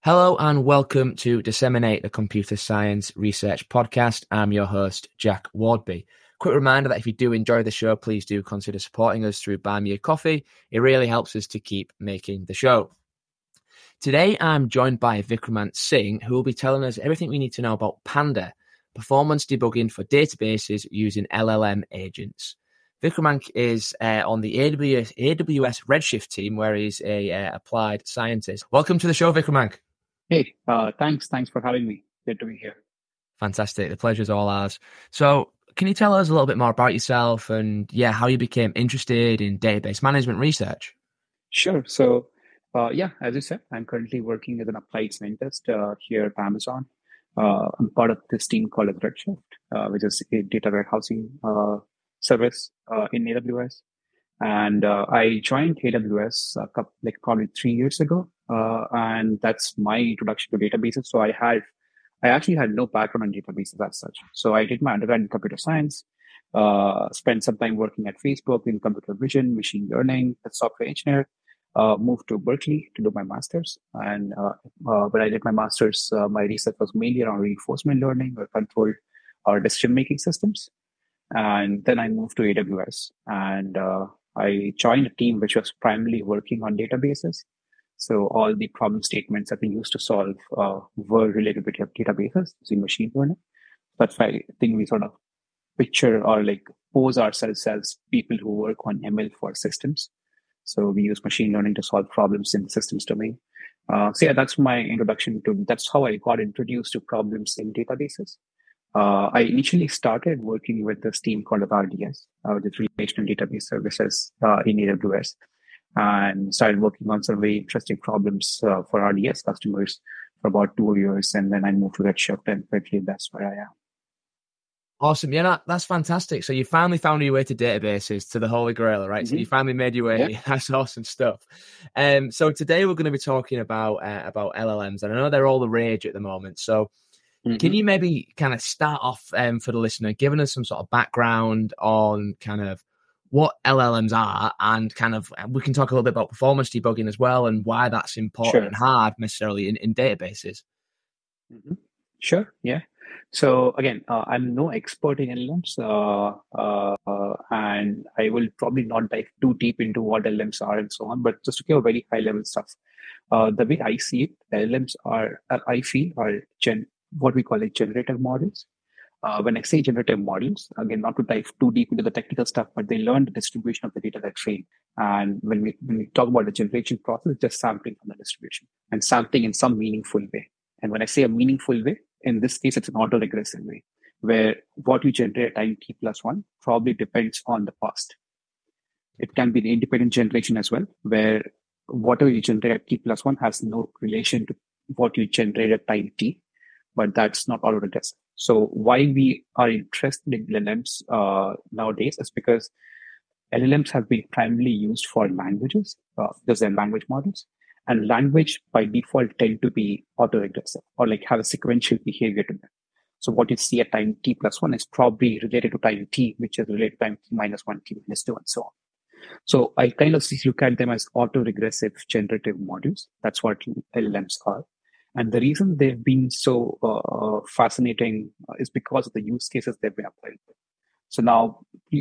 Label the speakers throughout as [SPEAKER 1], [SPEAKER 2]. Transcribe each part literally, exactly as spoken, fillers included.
[SPEAKER 1] Hello and welcome to Disseminate, a computer science research podcast. I'm your host, Jack Wardby. Quick reminder that if you do enjoy the show, please do consider supporting us through Buy Me a Coffee. It really helps us to keep making the show. Today, I'm joined by Vikramant Singh, who will be telling us everything we need to know about Panda, performance debugging for databases using L L M agents. Vikramant is uh, on the A W S, A W S Redshift team, where he's a uh, applied scientist. Welcome to the show, Vikramant.
[SPEAKER 2] Hey, uh, thanks. Thanks for having me. Good to be here.
[SPEAKER 1] Fantastic. The pleasure's all ours. So can you tell us a little bit more about yourself and, yeah, how you became interested in database management research?
[SPEAKER 2] Sure. So, uh, yeah, as you said, I'm currently working as an applied scientist uh, here at Amazon. Uh, I'm part of this team called Redshift, uh, which is a data warehousing uh, service uh, in A W S. And uh, I joined A W S a couple, like probably three years ago. Uh, and that's my introduction to databases. So I had, I actually had no background in databases as such. So I did my undergrad in computer science, uh, spent some time working at Facebook in computer vision, machine learning, as software engineer, uh, moved to Berkeley to do my master's. And uh, uh, when I did my master's, uh, my research was mainly around reinforcement learning or controlled or decision-making systems. And then I moved to A W S and uh, I joined a team which was primarily working on databases. So all the problem statements that we used to solve uh, were related to databases using machine learning. That's why I think we sort of picture or like pose ourselves as people who work on M L for systems. So we use machine learning to solve problems in the systems domain. Uh, so yeah, that's my introduction to, that's how I got introduced to problems in databases. Uh, I initially started working with this team called R D S, uh, which is Relational Database Services uh, in A W S. And started working on some very interesting problems uh, for R D S customers for about two years. And then I moved to Redshift, and currently that's where I am.
[SPEAKER 1] Awesome. Yeah, that, that's fantastic. So you finally found your way to databases, to the Holy Grail, right? Mm-hmm. So you finally made your way. Yeah. That's awesome stuff. Um, so today we're going to be talking about uh, about L L Ms. And I know they're all the rage at the moment. So mm-hmm. can you maybe kind of start off um, for the listener, giving us some sort of background on kind of what L L Ms are, and kind of we can talk a little bit about performance debugging as well and why that's important sure. and hard necessarily in, in databases.
[SPEAKER 2] Mm-hmm. Sure. Yeah. So again, uh, I'm no expert in L L Ms, uh, uh, uh, and I will probably not dive too deep into what L L Ms are and so on, but just to give a very high level stuff. Uh, the way I see it, L L Ms are, uh, I feel, are gen- what we call it generative models. Uh, when I say generative models, again, not to dive too deep into the technical stuff, but they learn the distribution of the data they train. And when we when we talk about the generation process, it's just sampling from the distribution and sampling in some meaningful way. And when I say a meaningful way, in this case, it's an autoregressive way, where what you generate at time t plus one probably depends on the past. It can be the independent generation as well, where whatever you generate at t plus one has no relation to what you generate at time t, but that's not autoregressive. So why we are interested in L L Ms uh, nowadays is because L L Ms have been primarily used for languages, uh, those are language models, and language by default tend to be autoregressive or like have a sequential behavior to them. So what you see at time t plus one is probably related to time t, which is related to time t minus one, t minus two, and so on. So I kind of look at them as autoregressive generative models. That's what L L Ms are. And the reason they've been so uh, fascinating uh, is because of the use cases they've been applied with. So now,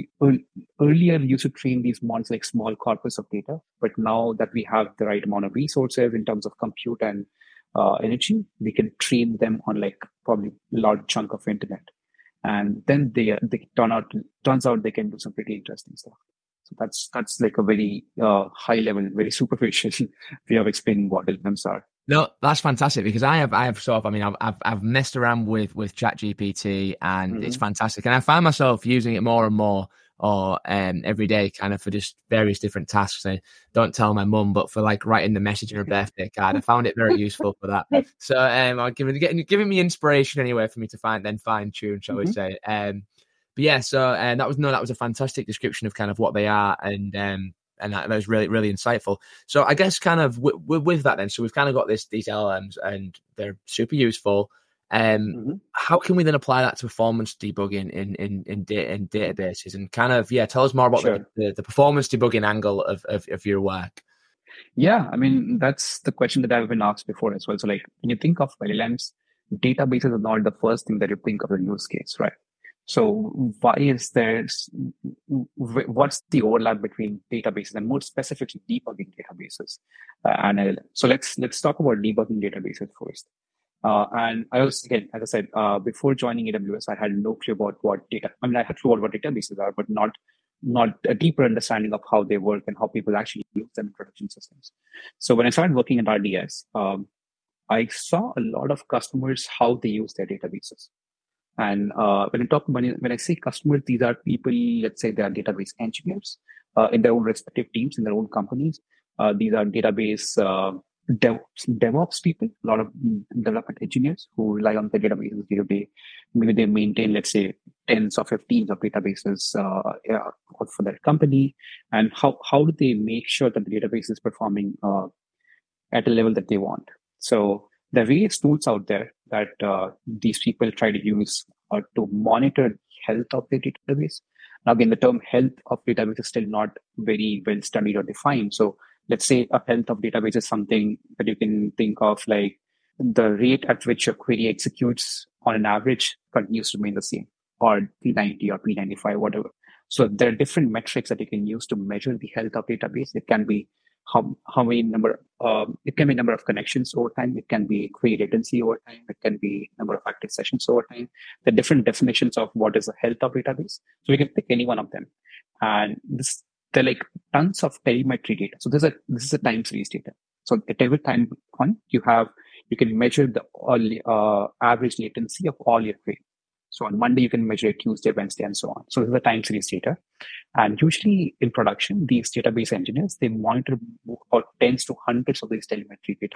[SPEAKER 2] earlier you used to train these models like small corpus of data, but now that we have the right amount of resources in terms of compute and uh, energy, we can train them on like probably a large chunk of internet. And then they, they turn out, turns out they can do some pretty interesting stuff. So that's, that's like a very uh, high level, very superficial way of explaining what L L Ms are.
[SPEAKER 1] No, that's fantastic because I have, I have sort of, I mean, I've, I've, I've messed around with, with ChatGPT and mm-hmm. it's fantastic. And I find myself using it more and more or um, every day kind of for just various different tasks. I don't tell my mum, but for like writing the message in her birthday card, I found it very useful for that. So um, I'm giving, getting, giving me inspiration anyway for me to find, then fine tune, shall mm-hmm. we say. Um, but yeah, so uh, that was, no, that was a fantastic description of kind of what they are. And, um, And that, that was really, really insightful. So I guess kind of w- w- with that then, so we've kind of got this these L L Ms and they're super useful. Um, mm-hmm. How can we then apply that to performance debugging in in in, da- in databases? And kind of, yeah, tell us more about sure. the, the, the performance debugging angle of, of, of your work.
[SPEAKER 2] Yeah, I mean, that's the question that I've been asked before as well. So like when you think of L L Ms, databases are not the first thing that you think of a use case, right? So why is there, what's the overlap between databases and more specifically debugging databases uh, and L L M? So let's, let's talk about debugging databases first. Uh, and I was, again, as I said, uh, before joining A W S, I had no clue about what data, I mean, I had clue about what databases are, but not, not a deeper understanding of how they work and how people actually use them in production systems. So when I started working at R D S, um, I saw a lot of customers, how they use their databases. And uh, when I talk, when I, when I say customers, these are people, let's say they are database engineers uh, in their own respective teams, in their own companies. Uh, these are database uh, dev, DevOps people, a lot of development engineers who rely on the databases day to day. Maybe they maintain, let's say, tens or fifteens of databases uh, yeah, for their company. And how, how do they make sure that the database is performing uh, at a level that they want? So there are various tools out there that uh, these people try to use uh, to monitor health of their database. Now, again, the term health of database is still not very well studied or defined. So let's say a health of database is something that you can think of like the rate at which your query executes on an average continues to remain the same, or P ninety or P ninety-five, whatever. So there are different metrics that you can use to measure the health of database. It can be how how many number um, it can be number of connections over time, it can be query latency over time, it can be number of active sessions over time. The different definitions of what is the health of database, so we can pick any one of them. And this there are like tons of telemetry data. So this is a this is a time series data. So at every time point you have you can measure the all, uh, average latency of all your queries. So on Monday, you can measure it, Tuesday, Wednesday, and so on. So this is the time series data. And usually in production, these database engineers, they monitor about tens to hundreds of these telemetry data.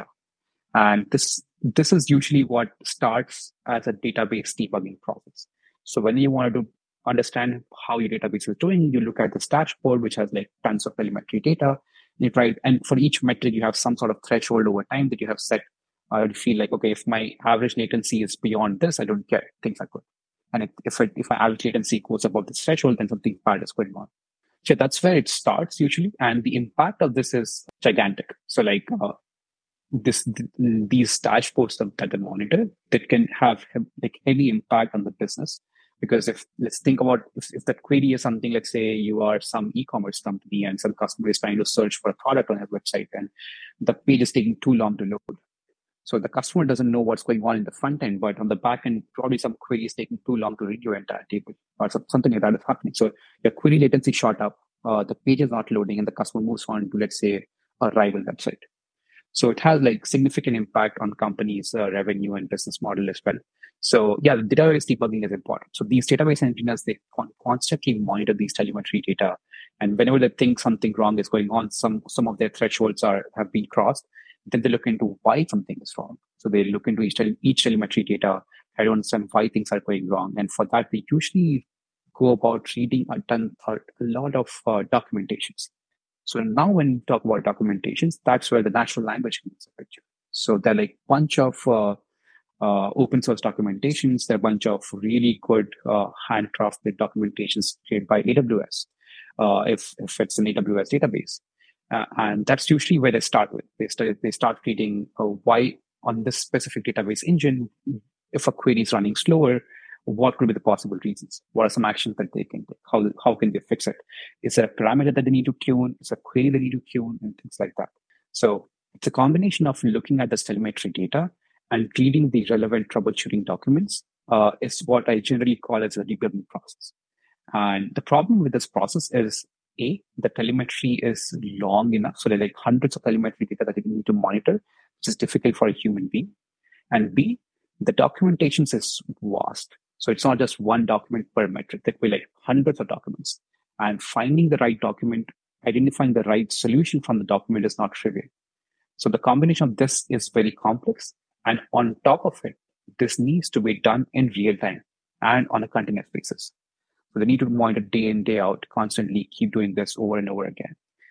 [SPEAKER 2] And this, this is usually what starts as a database debugging process. So when you want to understand how your database is doing, you look at this dashboard, which has like tons of telemetry data. You try, and for each metric, you have some sort of threshold over time that you have set. I would feel like, okay, if my average latency is beyond this, I don't care. Things are good. And if it, if my average latency goes above this threshold, then something bad is going on. So that's where it starts usually. And the impact of this is gigantic. So like uh, this, th- these dashboards that, that they monitor, that can have like any impact on the business. Because if let's think about if, if that query is something, let's say you are some e-commerce company and some customer is trying to search for a product on your website and the page is taking too long to load. So the customer doesn't know what's going on in the front end, but on the back end, probably some query is taking too long to read your entire table or something like that is happening. So your query latency shot up, uh, the page is not loading and the customer moves on to, let's say, a rival website. So it has like significant impact on companies' uh, revenue and business model as well. So yeah, the database debugging is important. So these database engineers, they con- constantly monitor these telemetry data. And whenever they think something wrong is going on, some, some of their thresholds are have been crossed, then they look into why something is wrong. So they look into each, each telemetry data, try to understand why things are going wrong. And for that, they usually go about reading a ton, a lot of uh, documentations. So now when we talk about documentations, that's where the natural language comes into the picture. So there are like a bunch of uh, uh, open source documentations. There are a bunch of really good uh, handcrafted documentations created by A W S, uh, if, if it's an A W S database. Uh, and that's usually where they start with. They start, they start reading uh, why on this specific database engine, if a query is running slower, what could be the possible reasons? What are some actions that they can take? How, how can they fix it? Is there a parameter that they need to tune? Is there a query they need to tune and things like that? So it's a combination of looking at the telemetry data and reading the relevant troubleshooting documents uh, is what I generally call as a debugging process. And the problem with this process is A, the telemetry is long enough. So there are like hundreds of telemetry data that you need to monitor, which is difficult for a human being. And B, the documentations is vast. So it's not just one document per metric. There will be like hundreds of documents. And finding the right document, identifying the right solution from the document is not trivial. So the combination of this is very complex. And on top of it, this needs to be done in real time and on a continuous basis. So they need to monitor day in, day out, constantly keep doing this over and over again.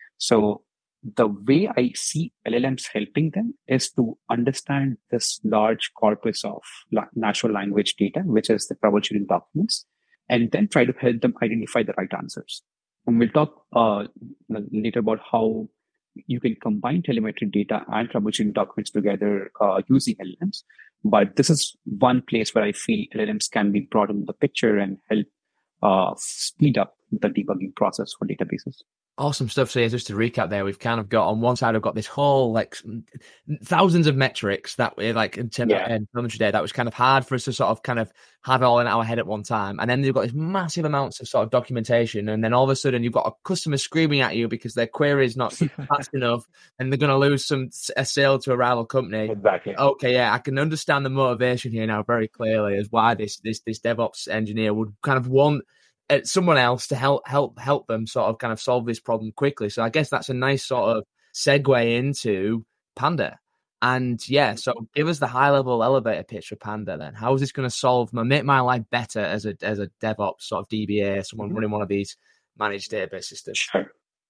[SPEAKER 2] So the way I see L L Ms helping them is to understand this large corpus of natural language data, which is the troubleshooting documents, and then try to help them identify the right answers. And we'll talk uh, later about how you can combine telemetry data and troubleshooting documents together uh, using L L Ms. But this is one place where I feel L L Ms can be brought into the picture and help uh, speed up the debugging process for databases.
[SPEAKER 1] Awesome stuff. So yeah, just to recap there, we've kind of got on one side, I've got this whole like thousands of metrics that we like in terms yeah. of telemetry data that was kind of hard for us to sort of kind of have it all in our head at one time. And then you've got these massive amounts of sort of documentation. And then all of a sudden you've got a customer screaming at you because their query is not fast enough and they're going to lose some a sale to a rival company.
[SPEAKER 2] Exactly.
[SPEAKER 1] Okay, yeah, I can understand the motivation here now very clearly as why this this this DevOps engineer would kind of want someone else to help help help them sort of kind of solve this problem quickly. So I guess that's a nice sort of segue into Panda. And yeah, so give us the high level elevator pitch for Panda then. How is this going to solve my make my life better as a as a DevOps sort of D B A, someone mm-hmm. running one of these managed database systems?
[SPEAKER 2] Sure.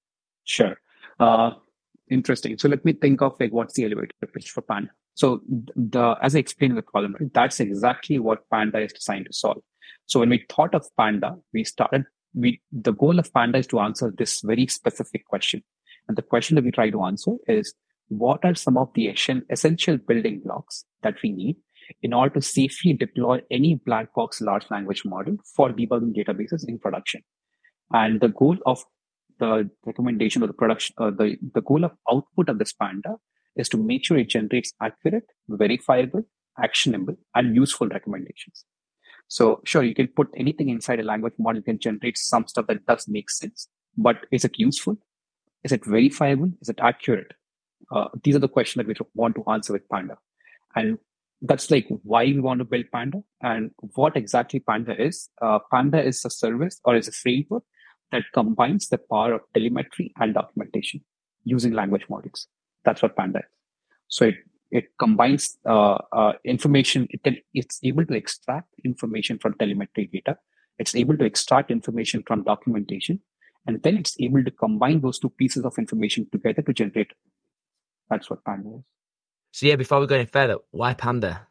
[SPEAKER 2] Sure. Uh, interesting. So let me think of like what's the elevator pitch for Panda. So the as I explained in the column, right, that's exactly what Panda is designed to solve. So when we thought of Panda, we started, we the goal of Panda is to answer this very specific question. And the question that we try to answer is, what are some of the essential building blocks that we need in order to safely deploy any black box large language model for debugging databases in production? And the goal of the recommendation of the production, uh, the, the goal of output of this Panda is to make sure it generates accurate, verifiable, actionable, and useful recommendations. So sure, you can put anything inside a language model, you can generate some stuff that does make sense, but is it useful? Is it verifiable? Is it accurate? Uh, these are the questions that we want to answer with Panda. And that's like why we want to build Panda and what exactly Panda is. Uh, Panda is a service or is a framework that combines the power of telemetry and documentation using language models. That's what Panda is. So it It combines uh, uh, information. It can, it's able to extract information from telemetry data. It's able to extract information from documentation. And then it's able to combine those two pieces of information together to generate. That's what Panda is.
[SPEAKER 1] So yeah, before we go any further, why Panda?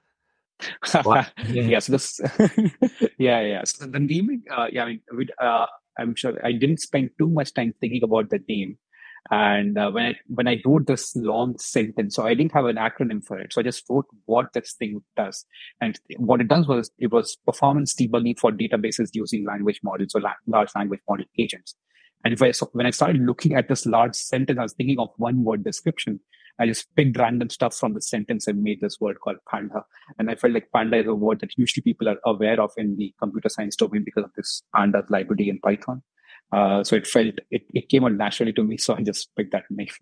[SPEAKER 2] yeah. yeah, so this, yeah, yeah. So the naming, uh, yeah, I mean, we, uh, I'm sure I didn't spend too much time thinking about the name. And uh, when I when I wrote this long sentence, so I didn't have an acronym for it. So I just wrote what this thing does. And what it does was it was performance debugging for databases using language models or la- large language model agents. And if I so when I started looking at this large sentence, I was thinking of one word description. I just picked random stuff from the sentence and made this word called Panda. And I felt like Panda is a word that usually people are aware of in the computer science domain because of this Pandas library in Python. Uh, so it felt, it, it came out naturally to me. So I just picked that name.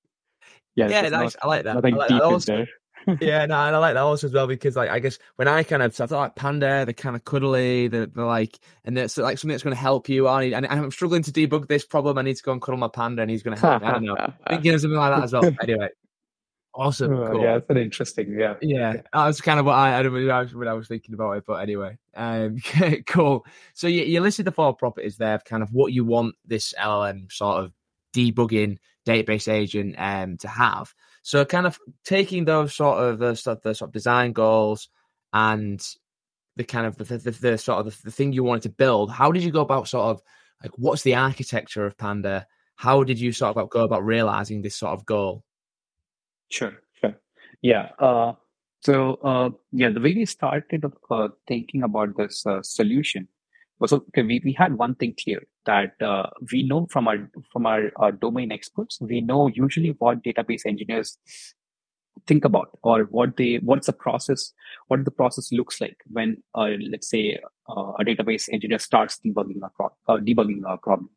[SPEAKER 1] yeah, yeah nice.
[SPEAKER 2] Not,
[SPEAKER 1] I like that.
[SPEAKER 2] Nothing
[SPEAKER 1] I like
[SPEAKER 2] deep
[SPEAKER 1] that also,
[SPEAKER 2] there.
[SPEAKER 1] yeah, no, and I like that also as well because, like, I guess when I kind of, so I thought like Panda, they're kind of cuddly, they're, they're like, and it's like something that's going to help you. I need, and I'm struggling to debug this problem. I need to go and cuddle my Panda, and he's going to help me. I don't know. Thinking of something like that as well. Anyway, awesome.
[SPEAKER 2] Oh,
[SPEAKER 1] cool.
[SPEAKER 2] Yeah, it's very interesting. Yeah,
[SPEAKER 1] yeah, that was kind of what I, I don't know when I was thinking about it. But anyway, um, cool. So you, you listed the four properties there of kind of what you want this L L M sort of debugging database agent um to have. So kind of taking those sort of the sort of, the sort of design goals and the kind of the, the, the sort of the, the thing you wanted to build. How did you go about sort of like what's the architecture of Panda? How did you sort of go about realizing this sort of goal?
[SPEAKER 2] Sure, sure. Yeah. Uh, so uh, yeah, the way we started uh, thinking about this uh, solution was okay. We, we had one thing clear that uh, we know from our from our, our domain experts. We know usually what database engineers think about or what they what's the process what the process looks like when uh, let's say uh, a database engineer starts debugging a pro- uh, debugging a problem.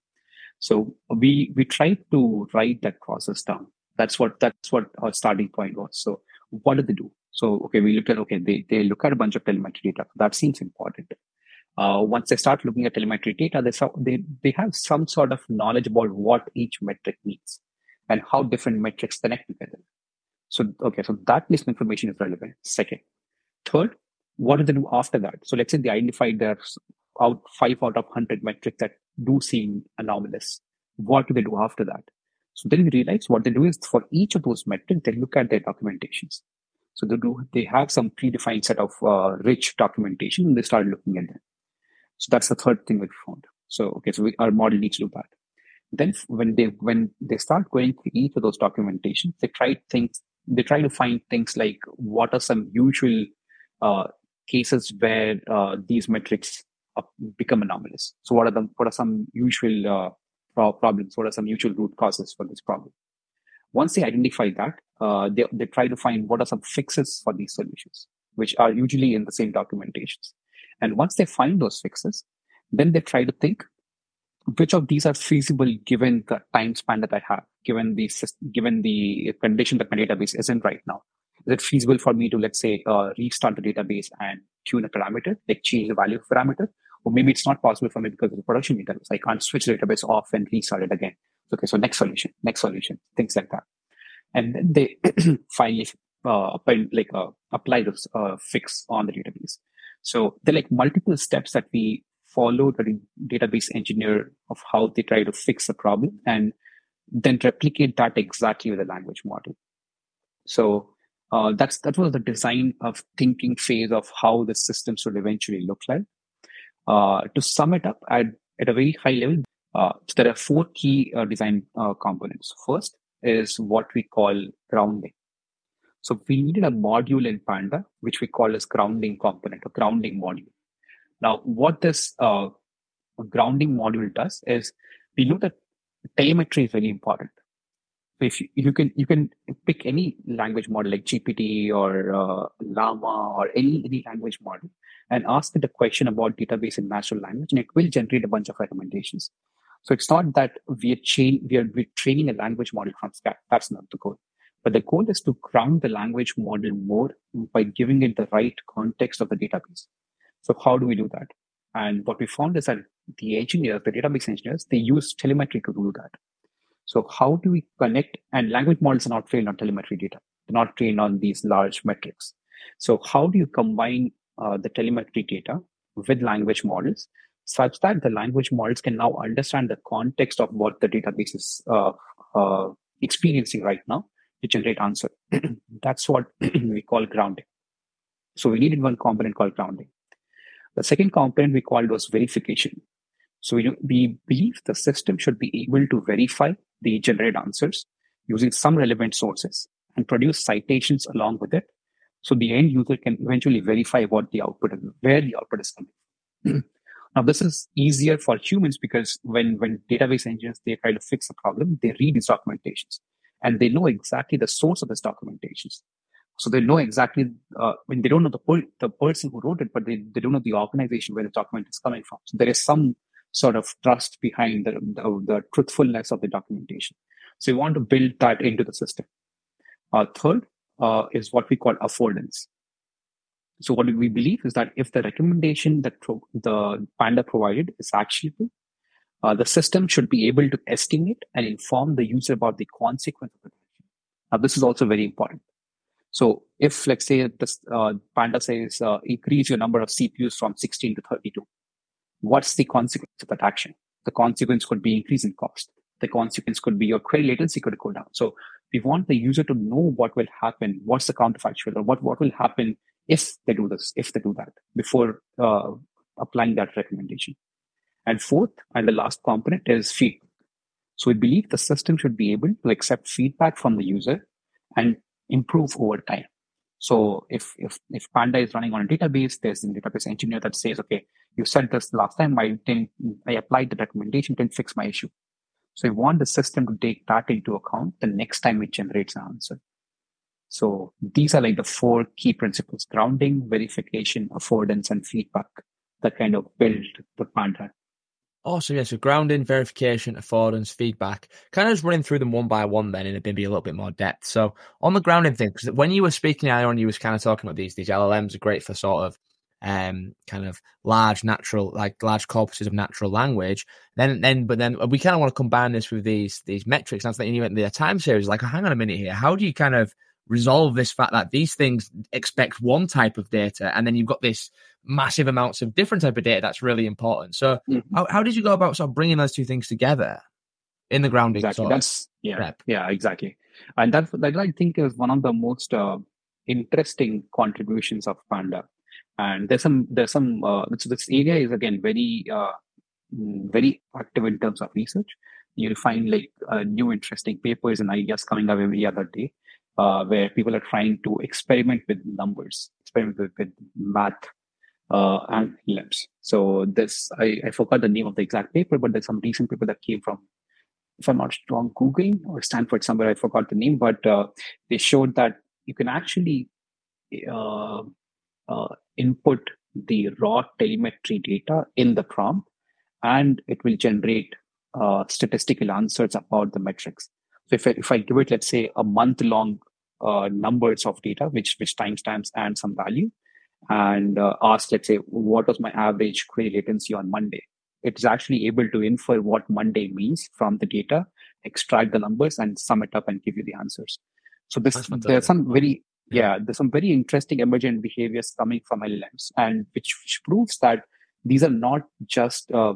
[SPEAKER 2] So we we tried to write that process down. That's what that's what our starting point was. So what did they do? So okay, we looked at okay, they they look at a bunch of telemetry data. That seems important. Uh, once they start looking at telemetry data, they, they they have some sort of knowledge about what each metric means and how different metrics connect together. So okay, so that list of information is relevant. Second, third, what do they do after that? So let's say they identified there's out five out of hundred metrics that do seem anomalous. What do they do after that? So then we realize what they do is for each of those metrics, they look at their documentations. So they do they have some predefined set of uh, rich documentation and they start looking at them. So that's the third thing we found. So okay, so we, our model needs to do that. then when they when they start going through each of those documentations, they try things. They try to find things like what are some usual uh, cases where uh, these metrics uh, become anomalous. So what are the what are some usual uh, pro- problems? What are some usual root causes for this problem? Once they identify that, uh, they they try to find what are some fixes for these solutions, which are usually in the same documentations. And once they find those fixes, then they try to think which of these are feasible given the time span that I have, given the given the condition that my database is in right now. Is it feasible for me to, let's say, uh, restart the database and tune a parameter, like change the value of parameter? Or maybe it's not possible for me because of the production database. I can't switch the database off and restart it again. Okay, so next solution, next solution, things like that. And then they finally uh, apply, like uh, apply this uh, fix on the database. So there are like multiple steps that we follow the database engineer of how they try to fix a problem and then replicate that exactly with a language model. So uh, that's that was the design of thinking phase of how the system should eventually look like. Uh, to sum it up at, at a very high level, uh, so there are four key uh, design uh, components. First is what we call grounding. So we needed a module in Panda, which we call as grounding component or grounding module. Now, what this uh, grounding module does is we know that telemetry is very important. So if you, you can you can pick any language model like G P T or uh, Llama or any any language model and ask it a question about database in natural language, and it will generate a bunch of recommendations. So it's not that we are chain we are we're training a language model from scratch. That's not the goal. But the goal is to ground the language model more by giving it the right context of the database. So how do we do that? And what we found is that the engineers, the database engineers, they use telemetry to do that. So how do we connect? And language models are not trained on telemetry data. They're not trained on these large metrics. So how do you combine uh, the telemetry data with language models such that the language models can now understand the context of what the database is uh, uh, experiencing right now to generate answer? That's what we call grounding. So we needed one component called grounding. The second component we called was verification. So we, we believe the system should be able to verify the generated answers using some relevant sources and produce citations along with it. So the end user can eventually verify what the output is, where the output is coming. Now, this is easier for humans because when, when database engineers, they try to fix a problem, they read these documentations and they know exactly the source of this documentations. So they know exactly, uh, when they don't know the, per- the person who wrote it, but they, they don't know the organization where the document is coming from. So there is some sort of trust behind the, the, the truthfulness of the documentation. So we want to build that into the system. Uh, third uh, is what we call affordance. So what we believe is that if the recommendation that pro- the Panda provided is actionable, uh, the system should be able to estimate and inform the user about the consequence of the action. Now, this is also very important. So if, let's say, this uh, Panda says uh, increase your number of C P Us from sixteen to thirty-two, what's the consequence of that action? The consequence could be increase in cost. The consequence could be your query latency could go down. So we want the user to know what will happen, what's the counterfactual, or what, what will happen if they do this, if they do that, before uh, applying that recommendation. And fourth, and the last component is feedback. So we believe the system should be able to accept feedback from the user and improve over time. So if if if Panda is running on a database, there's a database engineer that says, okay, you said this last time, I didn't, I applied the recommendation, didn't fix my issue. So we want the system to take that into account the next time it generates an answer. So these are like the four key principles: grounding, verification, affordance, and feedback that kind of build the Panda.
[SPEAKER 1] Awesome. Yeah. So grounding, verification, affordance, feedback, kind of just running through them one by one then in a, maybe a little bit more depth. So on the grounding thing, because when you were speaking earlier on, you was kind of talking about these, these L L Ms are great for sort of um, kind of large natural, like large corpuses of natural language. Then, then, but then we kind of want to combine this with these, these metrics. That's like you went the time series, like, oh, hang on a minute here. How do you kind of resolve this fact that these things expect one type of data and then you've got this massive amounts of different type of data that's really important? So mm-hmm. how, how did you go about sort of bringing those two things together in the grounding?
[SPEAKER 2] Exactly.
[SPEAKER 1] Sort
[SPEAKER 2] that's yeah prep? yeah exactly. And that, that I think is one of the most uh, interesting contributions of Panda. And there's some there's some uh, so this area is again very uh, very active in terms of research. you'll find like uh, new interesting papers and ideas coming up every other day, uh, where people are trying to experiment with numbers, experiment with, with math uh, and L L Ms. So this, I, I forgot the name of the exact paper, but there's some recent paper that came from, if I'm not wrong, Google or Stanford somewhere, I forgot the name, but uh, they showed that you can actually uh, uh, input the raw telemetry data in the prompt, and it will generate uh, statistical answers about the metrics. So if I, if I give it, let's say, a month long uh, numbers of data, which which timestamps and some value, and uh, ask, let's say, what was my average query latency on Monday? It's actually able to infer what Monday means from the data, extract the numbers, and sum it up and give you the answers. So this, there's some very, yeah. yeah, there's some very interesting emergent behaviors coming from L L Ms, and which, which proves that these are not just uh,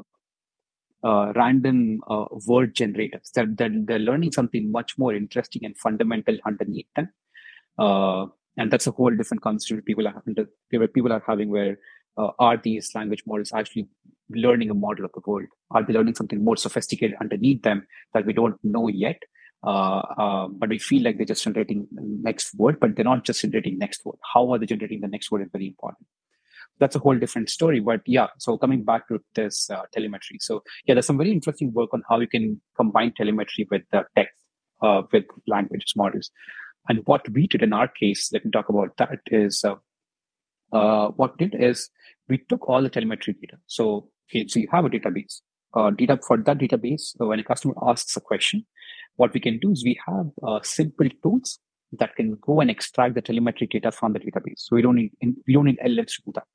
[SPEAKER 2] uh, random uh, word generators. They're, they're, they're learning something much more interesting and fundamental underneath them. Uh, and that's a whole different conversation people are, people are having where uh, are these language models actually learning a model of the world? Are they learning something more sophisticated underneath them that we don't know yet? Uh, uh, but we feel like they're just generating next word, but they're not just generating next word. How are they generating the next word is very important. That's a whole different story. But yeah, so coming back to this uh, telemetry. So yeah, there's some very interesting work on how you can combine telemetry with the text, uh, with language models. And what we did in our case, let me talk about that, is uh, uh, what we did is we took all the telemetry data. So, okay, so you have a database. Uh, data for that database, uh, when a customer asks a question, what we can do is we have uh, simple tools that can go and extract the telemetry data from the database. So we don't need we don't need L L Ms to do that.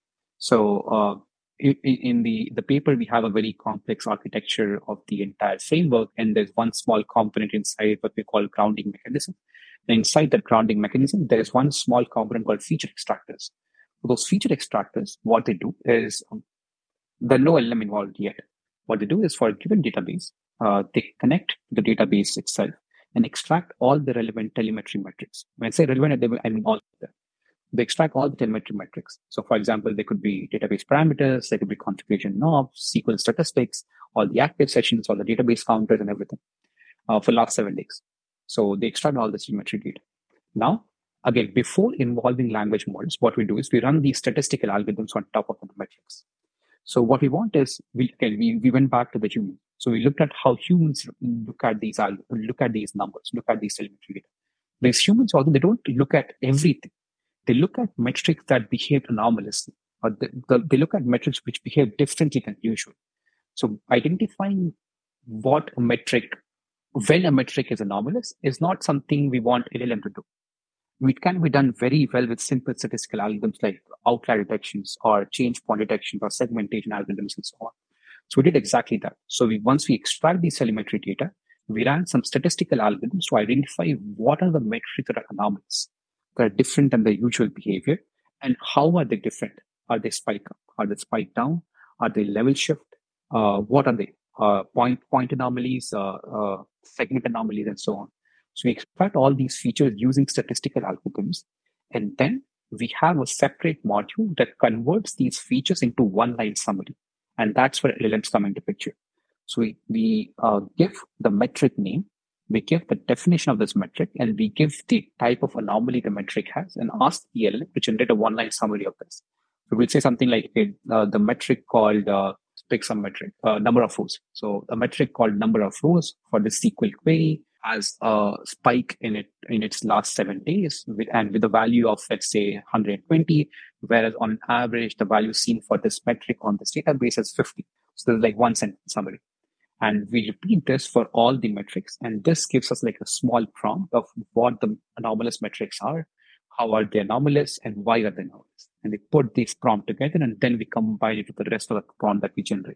[SPEAKER 2] So uh, in, in the the paper, we have a very complex architecture of the entire framework, and there's one small component inside what we call grounding mechanism. And inside that grounding mechanism, there is one small component called feature extractors. So those feature extractors, what they do is um, there are no L L M involved yet. What they do is for a given database, uh, they connect the database itself and extract all the relevant telemetry metrics. When I say relevant, I mean all of them. They extract all the telemetry metrics. So for example, there could be database parameters, there could be configuration knobs, S Q L statistics, all the active sessions, all the database counters and everything uh, for the last seven days. So they extract all the telemetry data. Now, again, before involving language models, what we do is we run these statistical algorithms on top of the metrics. So what we want is, we, again, we, we went back to the human. So we looked at how humans look at these, look at these numbers, look at these telemetry data. These humans, although they don't look at everything, they look at metrics that behave anomalously, or they, they look at metrics which behave differently than usual. So identifying what a metric, when a metric is anomalous, is not something we want L L M to do. It can be done very well with simple statistical algorithms like outlier detections or change point detection or segmentation algorithms and so on. So we did exactly that. So we, once we extract these telemetry data, we ran some statistical algorithms to identify what are the metrics that are anomalous, that are different than the usual behavior, and how are they different? Are they spike up? Are they spike down? Are they level shift? Uh, what are they? Uh, point point anomalies, uh, uh, segment anomalies, and so on. So we extract all these features using statistical algorithms, and then we have a separate module that converts these features into one-line summary, and that's where L L Ms come into picture. So we, we uh, give the metric name, we give the definition of this metric, and we give the type of anomaly the metric has, and ask the L L M to generate a one-line summary of this. So we'll say something like uh, the metric called, uh, pick some metric, uh, number of rows. So a metric called number of rows for this S Q L query has a spike in it in its last seven days, with, and with a value of, let's say, one hundred twenty, whereas on average, the value seen for this metric on this database is fifty. So there's like one sentence summary. And we repeat this for all the metrics. And this gives us like a small prompt of what the anomalous metrics are, how are they anomalous, and why are they anomalous. And we put this prompt together, and then we combine it with the rest of the prompt that we generate.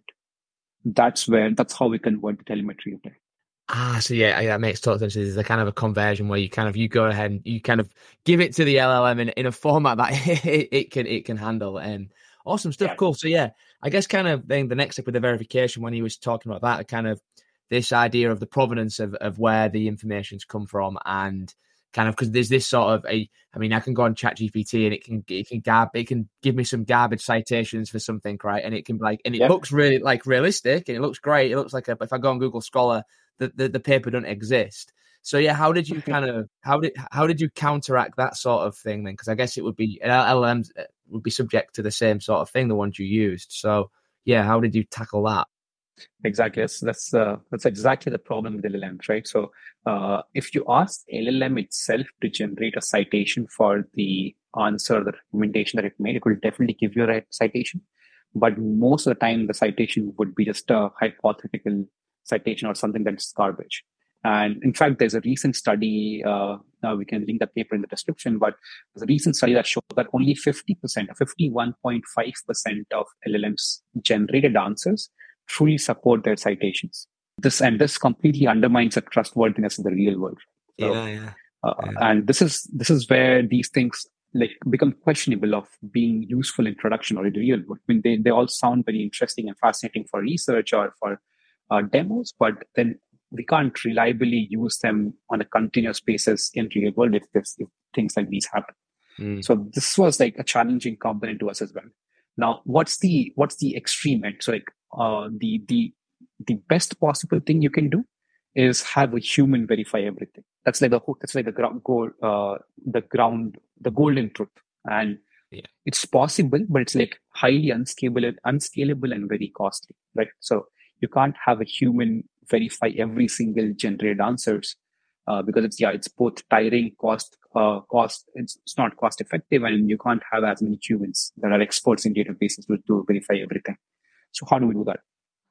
[SPEAKER 2] That's where, that's how we convert the telemetry data.
[SPEAKER 1] Ah, so yeah, that makes total sense. There's a kind of a conversion where you kind of, you go ahead and you kind of give it to the L L M in, in a format that it, it can it can handle. Um, awesome stuff, yeah. Cool. So yeah, I guess kind of then the next step with the verification, when he was talking about that, kind of this idea of the provenance of, of where the information's come from, and kind of, because there's this sort of a, I mean, I can go on ChatGPT and it can it can gab it can give me some garbage citations for something, right? And it can like, and it yep. looks really like realistic and it looks great. It looks like a, if I go on Google Scholar, the, the the paper doesn't exist. So yeah, how did you kind of how did how did you counteract that sort of thing then? Because I guess it would be L L Ms would be subject to the same sort of thing, the ones you used. So yeah, how did you tackle that?
[SPEAKER 2] Exactly. That's that's, uh, that's exactly the problem with L L Ms, right? So uh, if you ask L L M itself to generate a citation for the answer, the recommendation that it made, it will definitely give you a right citation. But most of the time, the citation would be just a hypothetical citation or something that's garbage. And in fact, there's a recent study, uh, uh, we can link that paper in the description, but there's a recent study that showed that only fifty percent, or fifty-one point five percent of L L Ms generated answers truly support their citations. This and this completely undermines the trustworthiness of the real world. So,
[SPEAKER 1] yeah, yeah.
[SPEAKER 2] Uh,
[SPEAKER 1] yeah.
[SPEAKER 2] And this is this is where these things like become questionable of being useful in production or in the real world. I mean, they, they all sound very interesting and fascinating for research or for uh, demos, but then we can't reliably use them on a continuous basis in real world if, this, if things like these happen. Mm. So this was like a challenging component to us as well. Now, what's the what's the extreme end? So like uh, the the the best possible thing you can do is have a human verify everything. That's like the that's like the ground goal, uh, the ground, the golden truth, and yeah. It's possible, but it's like highly unscalable, unscalable, and very costly, right? So you can't have a human verify every single generated answers uh, because it's yeah, it's both tiring, cost, uh, cost. It's, it's not cost effective, and you can't have as many humans that are experts in databases to, to verify everything. So how do we do that?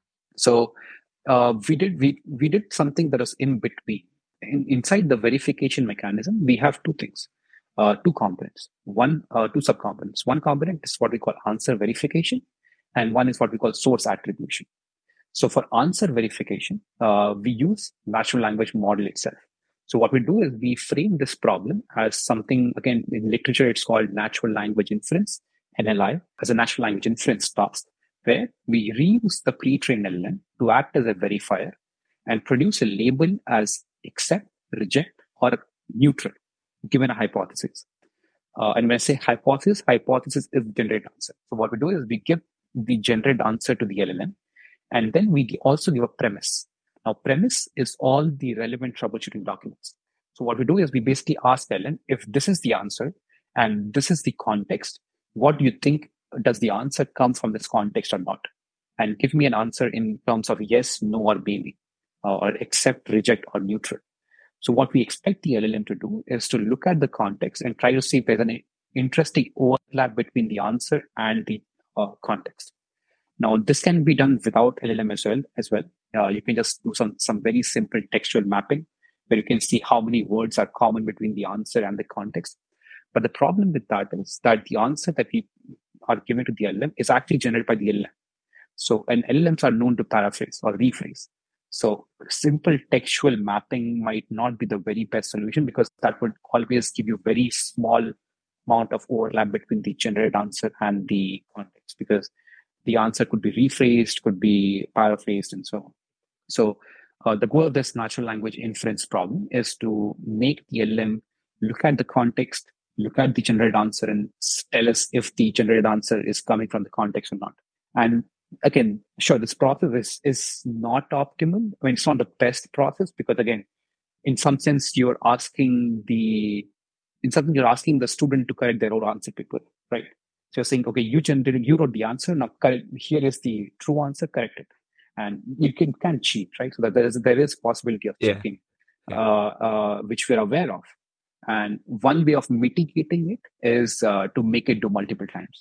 [SPEAKER 2] So uh, we did we we did something that was in between. In, inside the verification mechanism, we have two things, uh, two components. One, uh, two subcomponents. One component is what we call answer verification, and one is what we call source attribution. So for answer verification, uh, we use natural language model itself. So what we do is we frame this problem as something, again, in literature, it's called natural language inference, N L I, as a natural language inference task, where we reuse the pre-trained L L M to act as a verifier and produce a label as accept, reject, or neutral, given a hypothesis. Uh, and when I say hypothesis, hypothesis is the generated answer. So what we do is we give the generated answer to the L L M, and then we also give a premise. Now, premise is all the relevant troubleshooting documents. So what we do is we basically ask L L M, if this is the answer and this is the context, what do you think? Does the answer come from this context or not? And give me an answer in terms of yes, no, or maybe, uh, or accept, reject, or neutral. So what we expect the L L M to do is to look at the context and try to see if there's an interesting overlap between the answer and the uh, context. Now, this can be done without L L M as well. As well, uh, you can just do some some very simple textual mapping where you can see how many words are common between the answer and the context. But the problem with that is that the answer that we are given to the L L M is actually generated by the L L M. So, and L L Ms are known to paraphrase or rephrase. So, simple textual mapping might not be the very best solution because that would always give you very small amount of overlap between the generated answer and the context, because the answer could be rephrased, could be paraphrased, and so on. So uh, the goal of this natural language inference problem is to make the L L M look at the context, look at the generated answer, and tell us if the generated answer is coming from the context or not. And again, sure, this process is, is not optimal. I mean, it's not the best process because, again, in some sense, you're asking the, in something, you're asking the student to correct their own answer paper, right? So you're saying, okay, you generated, you wrote the answer. Now, correct, here is the true answer, correct it. And you can, can cheat, right? So that there is, there is possibility of
[SPEAKER 1] yeah.
[SPEAKER 2] cheating,
[SPEAKER 1] yeah.
[SPEAKER 2] Uh, uh, which we're aware of. And one way of mitigating it is uh, to make it do multiple times.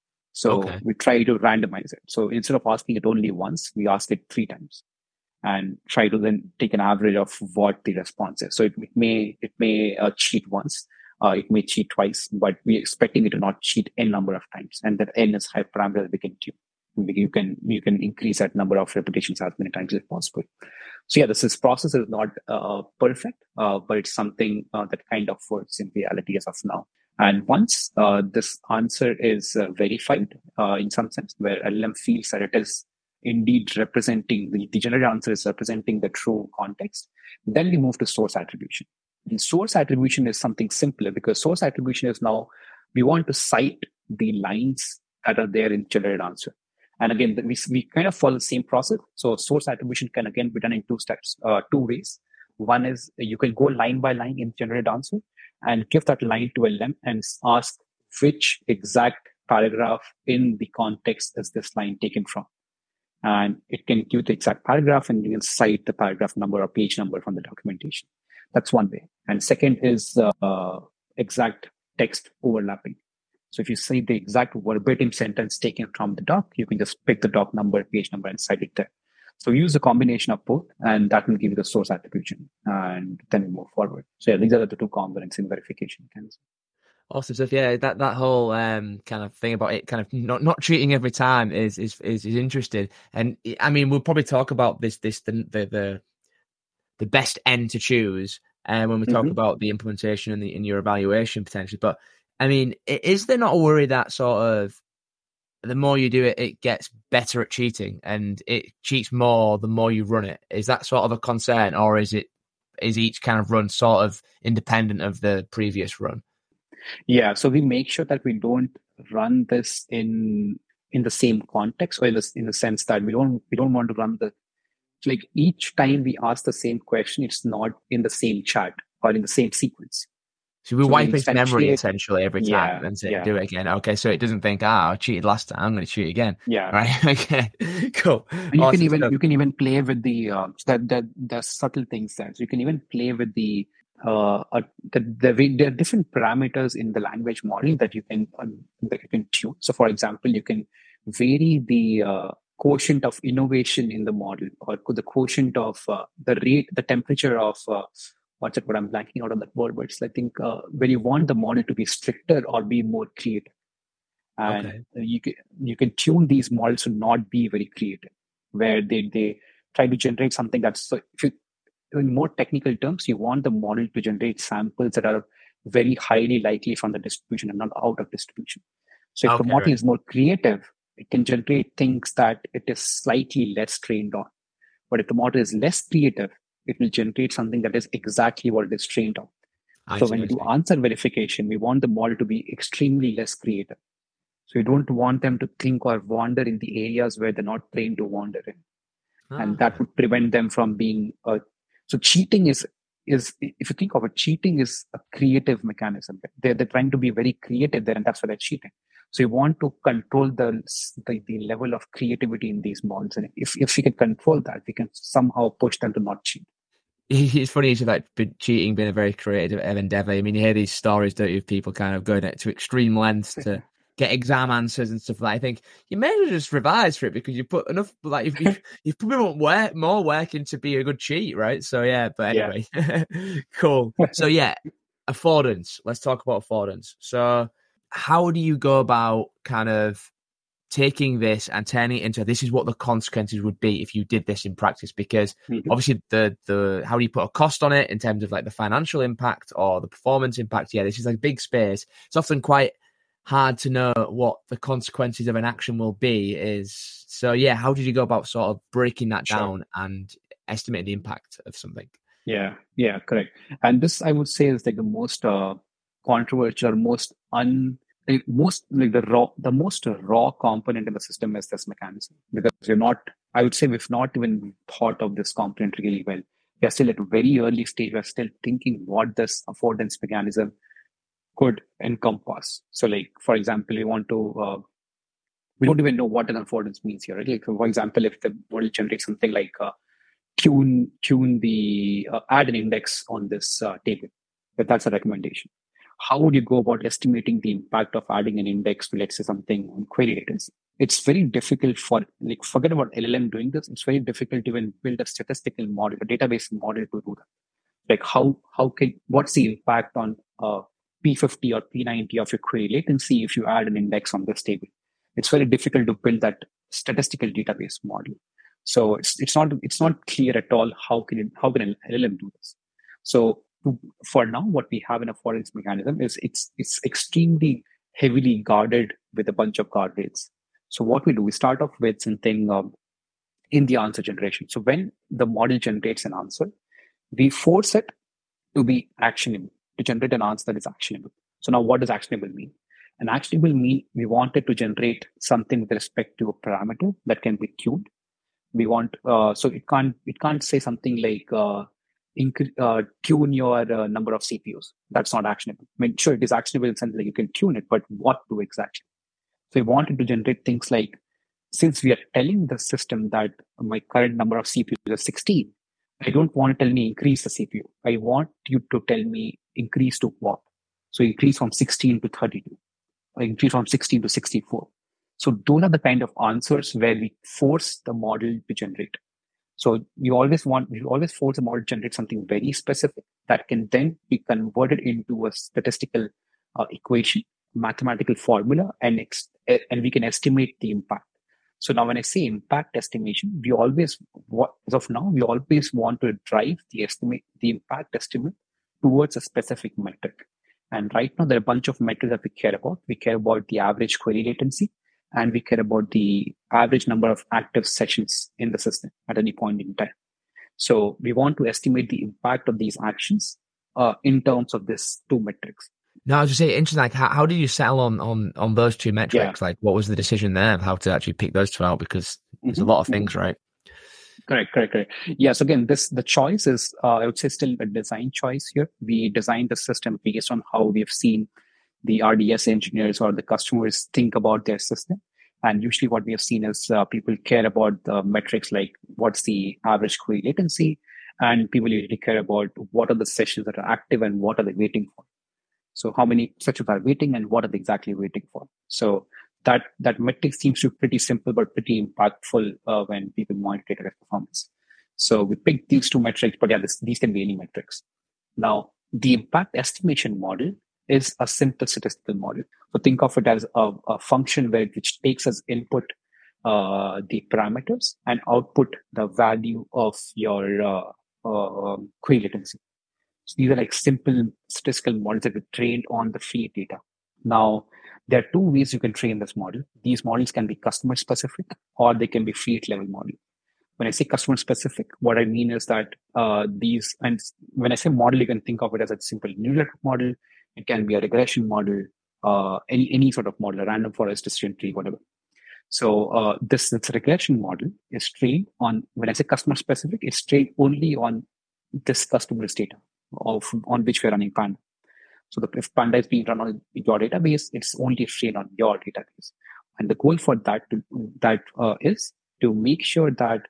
[SPEAKER 2] So
[SPEAKER 1] okay.
[SPEAKER 2] we try to randomize it. So instead of asking it only once, we ask it three times and try to then take an average of what the response is. So it, it may, it may uh, cheat once. Uh, it may cheat twice, but we're expecting it to not cheat n number of times. And that n is high parameter that we can tune. You can, you can increase that number of repetitions as many times as possible. So yeah, this, this process is not uh, perfect, uh, but it's something uh, that kind of works in reality as of now. And once uh, this answer is uh, verified uh, in some sense, where L L M feels that it is indeed representing, the, the generated answer is representing the true context, then we move to source attribution. And source attribution is something simpler because source attribution is now we want to cite the lines that are there in generated answer. And again, we, we kind of follow the same process. So source attribution can again be done in two steps, uh, two ways. One is you can go line by line in generated answer and give that line to L M and ask which exact paragraph in the context is this line taken from. And it can give the exact paragraph and you can cite the paragraph number or page number from the documentation. That's one way. And second is uh, exact text overlapping. So if you see the exact verbatim sentence taken from the doc, you can just pick the doc number, page number, and cite it there. So use a combination of both, and that will give you the source attribution, and then we move forward. So yeah, these are the two components in verification mechanism.
[SPEAKER 1] Awesome stuff. Yeah, that, that whole um, kind of thing about it kind of not, not cheating every time is, is is is interesting. And I mean, we'll probably talk about this this the the the, the best end to choose uh, when we talk mm-hmm. about the implementation and the in your evaluation potentially. But I mean, is there not a worry that sort of the more you do it, it gets better at cheating and it cheats more the more you run it? Is that sort of a concern, or is it is each kind of run sort of independent of the previous run?
[SPEAKER 2] Yeah, so we make sure that we don't run this in in the same context, or in the, in the sense that we don't we don't want to run the like each time we ask the same question, it's not in the same chat or in the same sequence.
[SPEAKER 1] So we so wipe its memory essentially every time yeah, and say,
[SPEAKER 2] yeah.
[SPEAKER 1] do it again. Okay, so it doesn't think, ah, I cheated last time, I'm going to cheat again.
[SPEAKER 2] Yeah.
[SPEAKER 1] Right. Okay. Cool.
[SPEAKER 2] And you awesome. can even you can even play with the uh, that that the subtle things there. So you can even play with the uh, uh the, the there are different parameters in the language model that you can uh, that you can tune. So for example, you can vary the uh, quotient of innovation in the model, or the quotient of uh, the rate, the temperature of uh, what's it? What I'm blanking out on that word, but it's I think uh, when you want the model to be stricter or be more creative, and okay. you can you can tune these models to not be very creative, where they they try to generate something that's so. If you, in more technical terms, you want the model to generate samples that are very highly likely from the distribution and not out of distribution. So if okay, the model right. is more creative, it can generate things that it is slightly less trained on. But if the model is less creative, it will generate something that is exactly what it is trained on. I so see, when we do answer verification, we want the model to be extremely less creative. So you don't want them to think or wander in the areas where they're not trained to wander in. Ah. And that would prevent them from being... Uh, so cheating is, is, if you think of it, cheating is a creative mechanism. They're, they're trying to be very creative there, and that's why they're cheating. So you want to control the, the, the level of creativity in these models. And if, if we can control that, we can somehow push them to not cheat.
[SPEAKER 1] It's funny, it's like cheating being a very creative endeavor. I mean, you hear these stories, don't you, of people kind of going to extreme lengths to get exam answers and stuff like that. I think you may as well just revise for it because you put enough, like, you've, you've, you've put more, more work in to be a good cheat, right? So, yeah, but anyway, yeah. Cool. So, yeah, affordance. Let's talk about affordance. So, how do you go about kind of taking this and turning it into this is what the consequences would be if you did this in practice? Because mm-hmm. obviously the the how do you put a cost on it in terms of like the financial impact or the performance impact? Yeah, this is like a big space. It's often quite hard to know what the consequences of an action will be. Is so yeah, how did you go about sort of breaking that sure. down and estimating the impact of something?
[SPEAKER 2] Yeah, yeah, correct. And this I would say is like the most uh, controversial, most un most like the raw the most raw component in the system is this mechanism, because we're not I would say we've not even thought of this component really well. We're still at a very early stage. We're still thinking what this affordance mechanism could encompass. So like for example, we want to uh, we don't even know what an affordance means here, right? Like for example, if the model generates something like uh, tune tune the uh, add an index on this uh, table, but that's a recommendation. How would you go about estimating the impact of adding an index to, let's say, something on query latents? It's very difficult for, like, forget about L L M doing this. It's very difficult to even build a statistical model, a database model to do that. Like, how, how can, what's the impact on uh, P fifty or P ninety of your query latency if you add an index on this table? It's very difficult to build that statistical database model. So it's it's not it's not clear at all how can it, how can an L L M do this. So for now, what we have in a affordance mechanism is it's it's extremely heavily guarded with a bunch of guardrails. So what we do, we start off with something um, in the answer generation. So when the model generates an answer, we force it to be actionable, to generate an answer that is actionable. So now what does actionable mean? An actionable mean we wanted to generate something with respect to a parameter that can be tuned. We want, uh, so it can't, it can't say something like, uh, inc- uh, tune your uh, number of C P Us. That's not actionable. I mean, sure, it is actionable in the sense that you can tune it, but what to exactly? So we wanted to generate things like, since we are telling the system that my current number of C P Us is sixteen, I don't want to tell me increase the C P U. I want you to tell me increase to what? So increase from sixteen to thirty-two, or increase from sixteen to sixty-four. So those are the kind of answers where we force the model to generate. So you always want, you always force the model to generate something very specific that can then be converted into a statistical uh, equation, mathematical formula, and ex- and we can estimate the impact. So now when I say impact estimation, we always, as of now, we always want to drive the estimate, the impact estimate towards a specific metric. And right now there are a bunch of metrics that we care about. We care about the average query latency, and we care about the average number of active sessions in the system at any point in time. So we want to estimate the impact of these actions uh, in terms of these two metrics.
[SPEAKER 1] No, I was just saying, interesting. Like, how, how did you settle on on on those two metrics? Yeah. Like, what was the decision there of how to actually pick those two out? Because there's mm-hmm. a lot of things, right?
[SPEAKER 2] Correct, correct, correct. Yes, again, this the choice is, uh, I would say, still a design choice here. We designed the system based on how we've seen the R D S engineers or the customers think about their system. And usually what we have seen is uh, people care about the metrics like what's the average query latency, and people usually care about what are the sessions that are active and what are they waiting for. So how many sessions are waiting and what are they exactly waiting for? So that that metric seems to be pretty simple but pretty impactful uh, when people monitor data performance. So we picked these two metrics, but yeah, this, these can be any metrics. Now, the impact estimation model is a simple statistical model. So think of it as a, a function where which takes as input uh, the parameters and output the value of your uh, uh, query latency. So these are like simple statistical models that are trained on the feed data. Now, there are two ways you can train this model. These models can be customer specific or they can be fleet level model. When I say customer specific, what I mean is that uh, these, and when I say model, you can think of it as a simple neural network model. It can be a regression model, uh, any any sort of model, a random forest decision tree, whatever. So uh, this, this regression model is trained on, when I say customer specific, it's trained only on this customer's data of, on which we're running Panda. So the, if Panda is being run on your database, it's only trained on your database. And the goal for that to, that uh, is to make sure that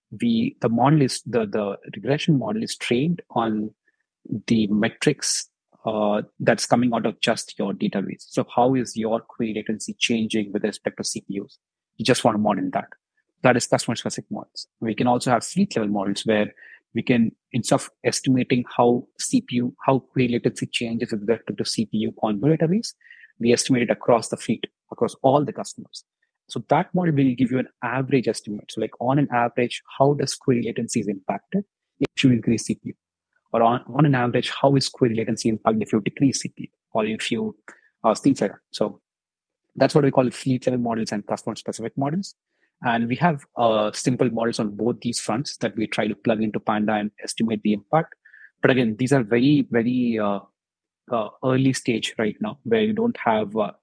[SPEAKER 2] we the model is the the regression model is trained on the metrics uh, that's coming out of just your database. So how is your query latency changing with respect to C P Us? You just want to model that. That is customer specific models. We can also have fleet level models where we can, instead of estimating how C P U, how query latency changes with respect to C P U on your database, we estimate it across the fleet, across all the customers. So that model will give you an average estimate. So like on an average, how does query latency is impacted if you increase C P U? Or on, on an average, how is query latency impacted if you decrease C P U? Or if you, uh, things like that. So that's what we call fleet level models and customer specific models. And we have uh, simple models on both these fronts that we try to plug into Panda and estimate the impact. But again, these are very, very uh, uh, early stage right now where you don't have uh,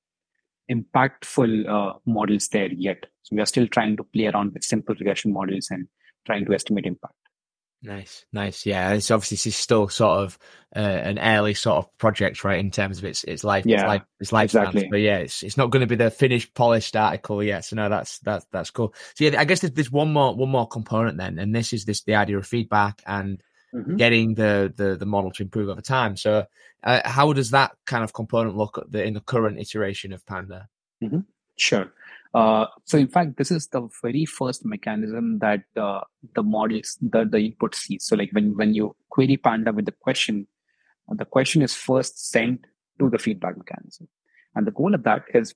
[SPEAKER 2] impactful uh, models there yet. So we are still trying to play around with simple regression models and trying to estimate impact.
[SPEAKER 1] Nice, nice. Yeah, it's obviously this is still sort of uh, an early sort of project, right? In terms of its its life,
[SPEAKER 2] yeah,
[SPEAKER 1] its life, its lifespan.
[SPEAKER 2] Exactly.
[SPEAKER 1] But yeah, it's it's not going to be the finished, polished article yet. So no, that's that's that's cool. So yeah, I guess there's, there's one more one more component then, and this is this the idea of feedback and mm-hmm. getting the, the the model to improve over time. So uh, how does that kind of component look at the in the current iteration of Panda?
[SPEAKER 2] Mm-hmm. Sure. Uh, so in fact, this is the very first mechanism that uh, the models, the, the input sees. So like when, when you query Panda with the question, the question is first sent to the feedback mechanism. And the goal of that is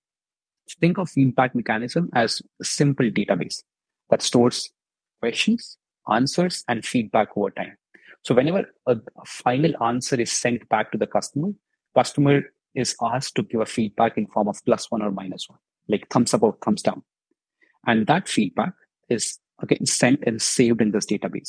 [SPEAKER 2] think of feedback mechanism as a simple database that stores questions, answers, and feedback over time. So whenever a, a final answer is sent back to the customer, customer is asked to give a feedback in form of plus one or minus one, like thumbs up or thumbs down. And that feedback is again sent and saved in this database.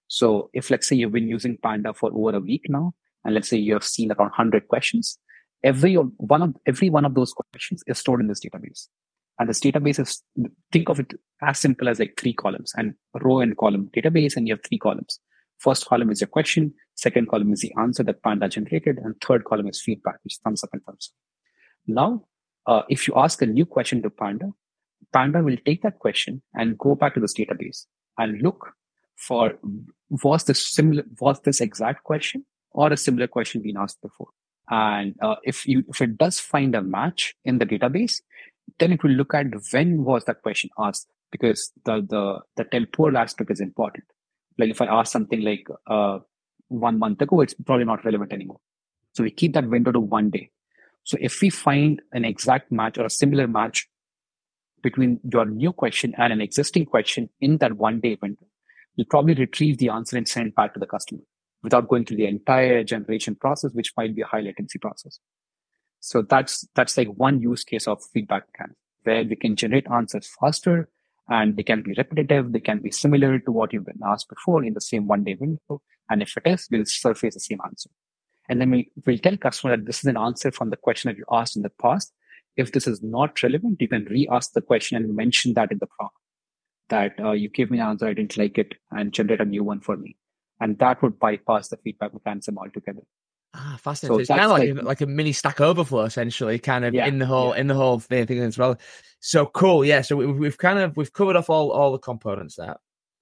[SPEAKER 2] So if, let's say, you've been using Panda for over a week now, and let's say you have seen around one hundred questions, every one of every one of those questions is stored in this database. And this database is, think of it as simple as like three columns, and row and column database, and you have three columns. First column is your question, second column is the answer that Panda generated, and third column is feedback, which is thumbs up and thumbs up. Now, uh, if you ask a new question to Panda, Panda will take that question and go back to this database and look for, was this similar, was this exact question or a similar question being asked before? And uh, if you if it does find a match in the database, then it will look at when was that question asked, because the the the temporal aspect is important. Like if I ask something like uh, one month ago, it's probably not relevant anymore. So we keep that window to one day. So if we find an exact match or a similar match between your new question and an existing question in that one day window, we'll probably retrieve the answer and send it back to the customer without going through the entire generation process, which might be a high latency process. So that's that's like one use case of feedback mechanism, where we can generate answers faster, and they can be repetitive, they can be similar to what you've been asked before in the same one day window. And if it is, we'll surface the same answer. And then we, we'll tell customer that this is an answer from the question that you asked in the past. If this is not relevant, you can re-ask the question and mention that in the prompt, that uh, you gave me an answer, I didn't like it, and generate a new one for me. And that would bypass the feedback mechanism altogether.
[SPEAKER 1] Ah, fascinating. So it's kind of like, like, like a mini Stack Overflow, essentially, kind of yeah, in the whole yeah. in the whole thing as well. So cool, yeah. So we, we've kind of we've covered off all all the components there,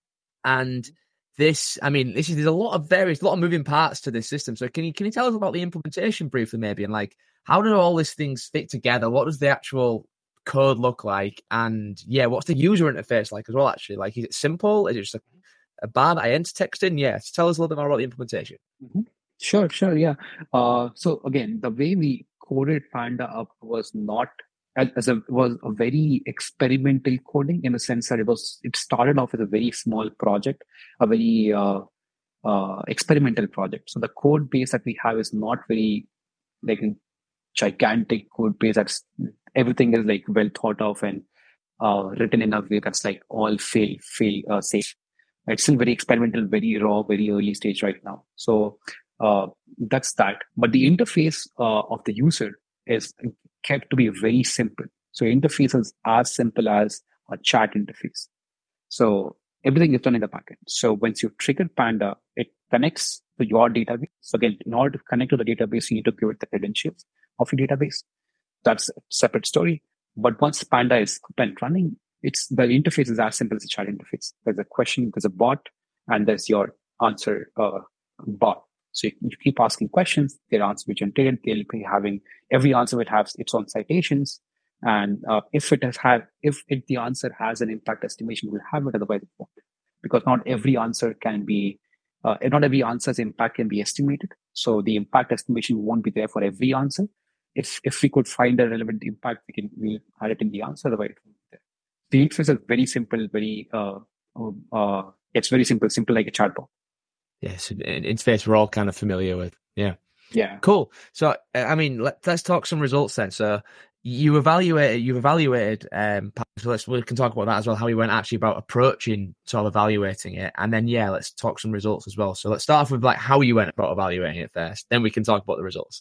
[SPEAKER 1] and this, I mean, this is there's a lot of various, a lot of moving parts to this system. So can you can you tell us about the implementation briefly, maybe, and like how do all these things fit together? What does the actual code look like? And yeah, what's the user interface like as well? Actually, like, is it simple? Is it just a, a bar that I enter text in? Yeah, so tell us a little bit more about the implementation.
[SPEAKER 2] Mm-hmm. Sure, sure, yeah. Uh, so again, the way we coded Panda up was not as, as a was a very experimental coding, in the sense that it was it started off as a very small project, a very uh, uh, experimental project. So the code base that we have is not very like a gigantic code base. That's everything is like well thought of and uh, written in a way that's like all fail fail uh, safe. It's still very experimental, very raw, very early stage right now. So. Uh, that's that. But the interface uh, of the user is kept to be very simple. So interface is as simple as a chat interface. So everything is done in the backend. So once you trigger Panda, it connects to your database. So again, in order to connect to the database, you need to give it the credentials of your database. That's a separate story. But once Panda is up and running, it's the interface is as simple as a chat interface. There's a question, there's a bot, and there's your answer uh, bot. So you, you keep asking questions, their answer will be generated. They'll be having, every answer will have its own citations. And uh, if it has had, if it, the answer has an impact estimation, we'll have it, otherwise it won't. Because not every answer can be, uh, not every answer's impact can be estimated. So the impact estimation won't be there for every answer. If if we could find a relevant impact, we can we'll add it in the answer, otherwise it won't be there. The interface is very simple, very, uh, uh, it's very simple, simple like a chatbot.
[SPEAKER 1] Yes, an interface we're all kind of familiar with. Yeah.
[SPEAKER 2] Yeah.
[SPEAKER 1] Cool. So, I mean, let, let's talk some results then. So you evaluated, you've evaluated, um, so let's, we can talk about that as well, how you went actually about approaching sort of evaluating it. And then, yeah, let's talk some results as well. So let's start off with like how you went about evaluating it first. Then we can talk about the results.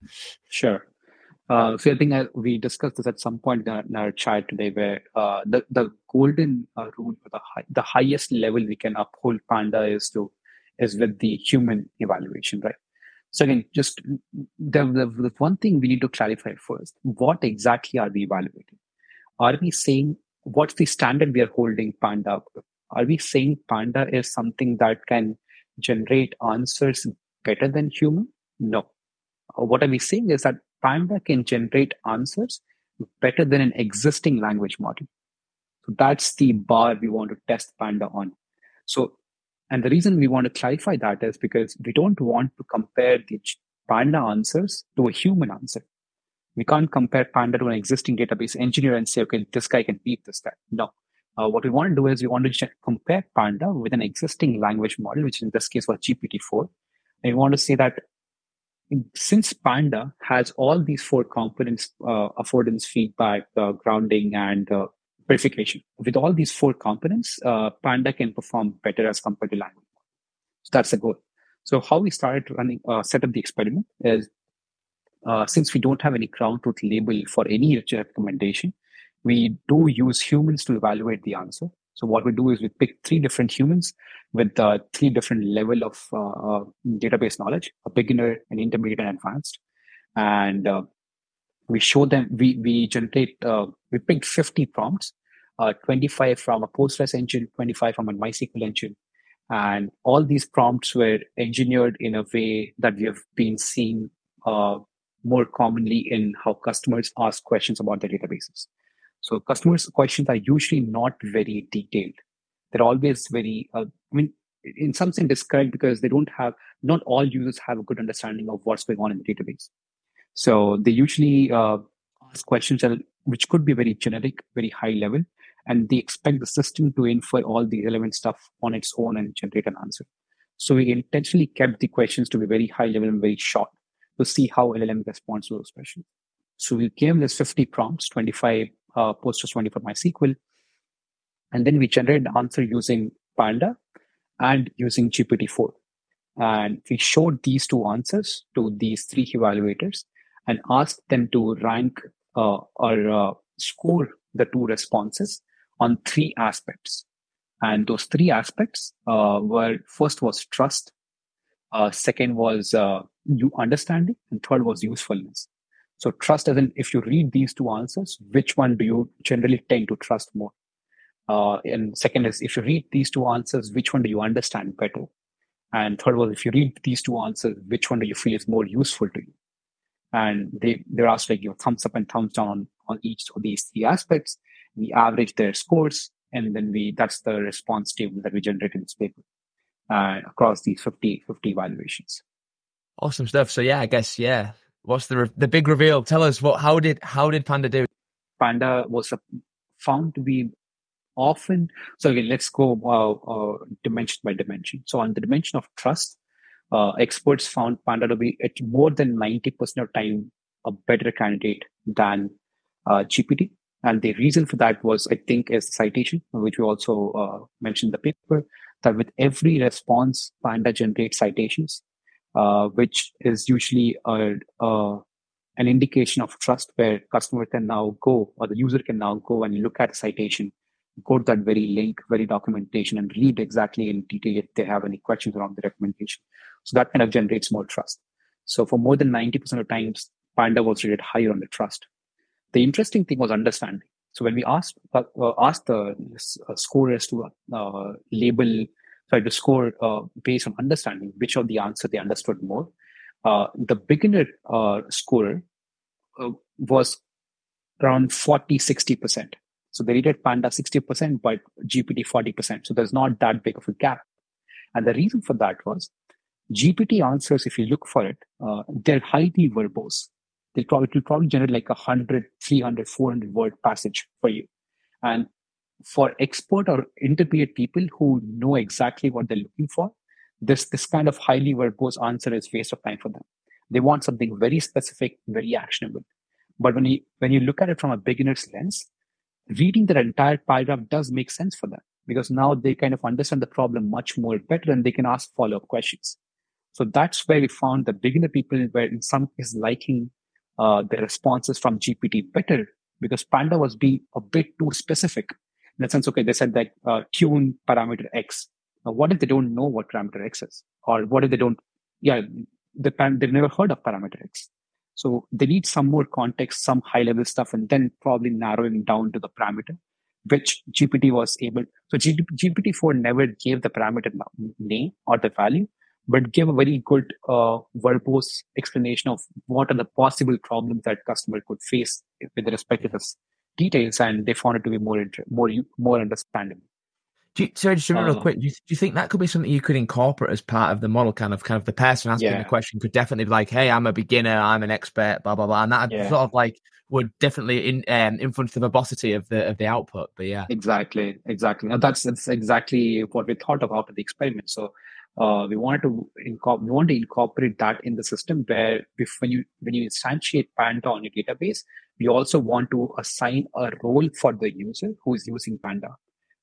[SPEAKER 2] Sure. Uh, so I think I, we discussed this at some point in our, in our chat today, where uh, the, the golden uh, rule for the, high, the highest level we can uphold Panda is to is with the human evaluation, right? So again, just the, the, the one thing we need to clarify first, what exactly are we evaluating? Are we saying, what's the standard we are holding Panda up with? Are we saying Panda is something that can generate answers better than human? No. What are we saying is that Panda can generate answers better than an existing language model. So that's the bar we want to test Panda on. So And the reason we want to clarify that is because we don't want to compare the Panda answers to a human answer. We can't compare Panda to an existing database engineer and say, okay, this guy can beat this guy. No. Uh, what we want to do is we want to compare Panda with an existing language model, which in this case was G P T four. And we want to say that since Panda has all these four components, uh, affordance, feedback, uh, grounding, and uh, verification. With all these four components, uh, Panda can perform better as compared to language. So that's the goal. So how we started running, uh, set up the experiment is, uh, since we don't have any ground truth label for any recommendation, we do use humans to evaluate the answer. So what we do is we pick three different humans with uh, three different level of uh, uh, database knowledge: a beginner, an intermediate, and advanced. And uh, we show them, we we generate, uh, we picked fifty prompts, uh, twenty-five from a Postgres engine, twenty-five from a MySQL engine. And all these prompts were engineered in a way that we have been seeing uh, more commonly in how customers ask questions about their databases. So customers' questions are usually not very detailed. They're always very, uh, I mean, in some sense, it's correct because they don't have, not all users have a good understanding of what's going on in the database. So they usually uh, ask questions that, which could be very generic, very high level, and they expect the system to infer all the relevant stuff on its own and generate an answer. So we intentionally kept the questions to be very high level and very short to see how L L M responds to those questions. So we gave this fifty prompts, twenty-five uh, Postgres, twenty-four MySQL, and then we generated the answer using Panda and using G P T four. And we showed these two answers to these three evaluators and asked them to rank uh, or uh, score the two responses on three aspects. And those three aspects uh, were, first was trust, uh, second was uh, you understanding, and third was usefulness. So trust as in, if you read these two answers, which one do you generally tend to trust more? Uh, and second is, if you read these two answers, which one do you understand better? And third was, if you read these two answers, which one do you feel is more useful to you? And they, they're asked like your thumbs up and thumbs down on, on each of these three aspects. We average their scores, and then we, that's the response table that we generate in this paper uh, across these fifty, fifty evaluations.
[SPEAKER 1] Awesome stuff. So yeah, I guess, yeah. What's the, re- the big reveal? Tell us what, how did, how did Panda do?
[SPEAKER 2] Panda was a, found to be often, so again, let's go uh, uh, dimension by dimension. So on the dimension of trust, uh, experts found Panda to be at more than ninety percent of time a better candidate than uh, G P T. And the reason for that was, I think, is the citation, which we also uh, mentioned in the paper, that with every response, Panda generates citations, uh, which is usually a, a, an indication of trust, where customer can now go, or the user can now go and look at a citation, go to that very link, very documentation, and read exactly in detail if they have any questions around the recommendation. So that kind of generates more trust. So for more than ninety percent of times, Panda was rated higher on the trust. The interesting thing was understanding. So when we asked uh, asked the uh, scorers to uh, label, sorry, to score uh, based on understanding which of the answer they understood more, uh, the beginner uh, scorer uh, was around forty, sixty percent. So they rated Panda sixty percent, but G P T forty percent. So there's not that big of a gap. And the reason for that was G P T answers, if you look for it, uh, they're highly verbose. They'll probably, it'll probably generate like a hundred, three hundred, four hundred word passage for you. And for expert or intermediate people who know exactly what they're looking for, this, this kind of highly verbose answer is waste of time for them. They want something very specific, very actionable. But when you, when you look at it from a beginner's lens, reading the entire paragraph does make sense for them, because now they kind of understand the problem much more better and they can ask follow-up questions. So that's where we found the beginner people were in some cases liking uh, the responses from G P T better, because Panda was being a bit too specific. In the sense, okay, they said that uh, tune parameter X. Now, what if they don't know what parameter X is? Or what if they don't, yeah, the, they've never heard of parameter X. So they need some more context, some high level stuff, and then probably narrowing down to the parameter, which G P T was able. So G P T four never gave the parameter name or the value, but gave a very good uh, verbose explanation of what are the possible problems that customer could face with respect to this details, and they found it to be more more more understandable.
[SPEAKER 1] Do you, sorry, just real uh, quick. Do you, do you think that could be something you could incorporate as part of the model? Kind of, kind of the person asking yeah. the question could definitely be like, "Hey, I'm a beginner, I'm an expert, blah blah blah," and that yeah. sort of like would definitely in, um, influence the verbosity of the of the output. But yeah,
[SPEAKER 2] exactly, exactly. And that's that's exactly what we thought of after the experiment. So uh, we wanted to incorporate, we want to incorporate that in the system, where if when you when you instantiate Panda on your database, we also want to assign a role for the user who is using Panda.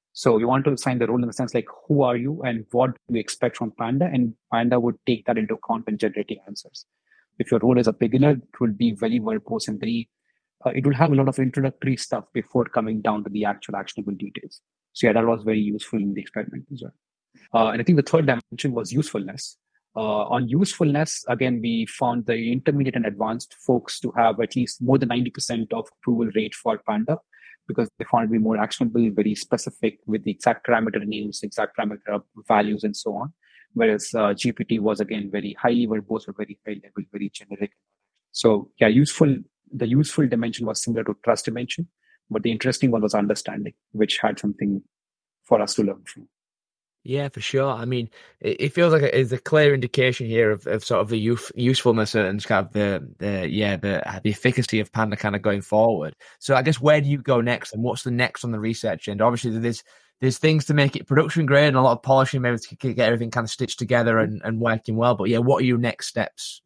[SPEAKER 2] So you want to assign the role in the sense like, who are you and what do you expect from Panda? And Panda would take that into account when generating answers. If your role is a beginner, it will be very verbose and very, uh, it will have a lot of introductory stuff before coming down to the actual actionable details. So yeah, that was very useful in the experiment as well. Uh, and I think the third dimension was usefulness. Uh, on usefulness, again, we found the intermediate and advanced folks to have at least more than ninety percent of approval rate for Panda, because they found it to be more actionable, very specific with the exact parameter names, exact parameter values, and so on. Whereas uh, G P T was, again, very highly verbose or very high level, very generic. So yeah, useful. The useful dimension was similar to trust dimension, but the interesting one was understanding, which had something for us to learn from.
[SPEAKER 1] Yeah, for sure. I mean, it, it feels like it's a clear indication here of, of sort of the use, usefulness and kind of the, the yeah the the efficacy of Panda kind of going forward. So I guess where do you go next, and what's the next on the research end? Obviously, there's there's things to make it production grade and a lot of polishing, maybe to get everything kind of stitched together and, and working well. But yeah, what are your next steps?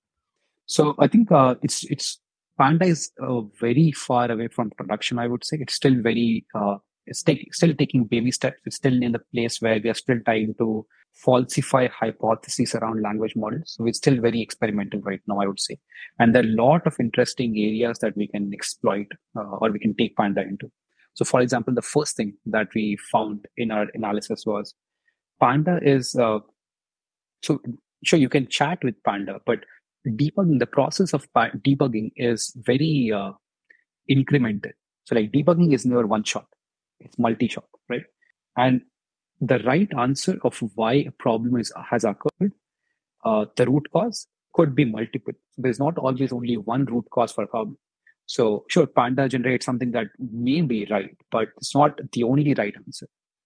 [SPEAKER 2] So I think uh, it's it's Panda is uh, very far away from production. I would say it's still very. Uh, It's take, still taking baby steps. It's still in the place where we are still trying to falsify hypotheses around language models. So it's still very experimental right now, I would say. And there are a lot of interesting areas that we can exploit uh, or we can take Panda into. So for example, the first thing that we found in our analysis was Panda is, uh, so sure, you can chat with Panda, but debugging, the process of debugging is very uh, incremental. So like debugging is never one shot. It's multi-shot, right? And the right answer of why a problem is has occurred, uh, the root cause could be multiple. There's not always only one root cause for a problem. So sure, Panda generates something that may be right, but it's not the only right answer.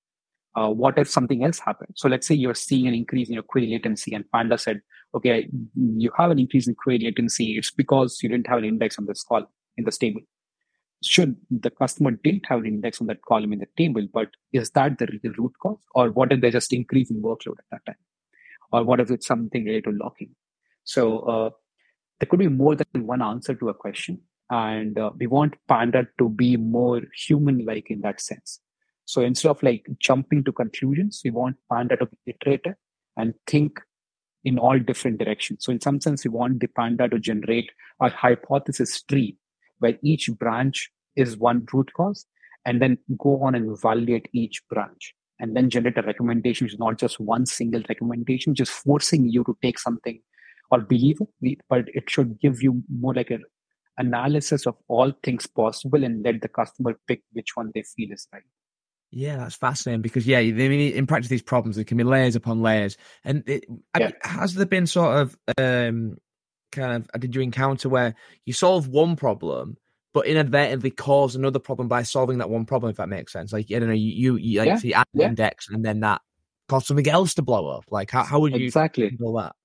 [SPEAKER 2] Uh, what if something else happened? So let's say you're seeing an increase in your query latency and Panda said, okay, you have an increase in query latency. It's because you didn't have an index on this column in this table. Should the customer didn't have an index on that column in the table, but is that the real root cause? Or what if they're just increasing workload at that time? Or what if it's something related to locking? So uh, there could be more than one answer to a question. And uh, we want Panda to be more human-like in that sense. So instead of like jumping to conclusions, we want Panda to be iterative and think in all different directions. So in some sense, we want the Panda to generate a hypothesis tree where each branch is one root cause, and then go on and validate each branch, and then generate a recommendation, which is not just one single recommendation, just forcing you to take something or believe it, but it should give you more like an analysis of all things possible and let the customer pick which one they feel is right.
[SPEAKER 1] Yeah, that's fascinating because, yeah, in practice, these problems, there can be layers upon layers. And it, yeah. has there been sort of... Um, kind of did you encounter where you solve one problem but inadvertently cause another problem by solving that one problem, if that makes sense? Like, I don't know, you, you like yeah. see add an yeah. index and then that caused something else to blow up. Like, how, how would you
[SPEAKER 2] exactly
[SPEAKER 1] handle that?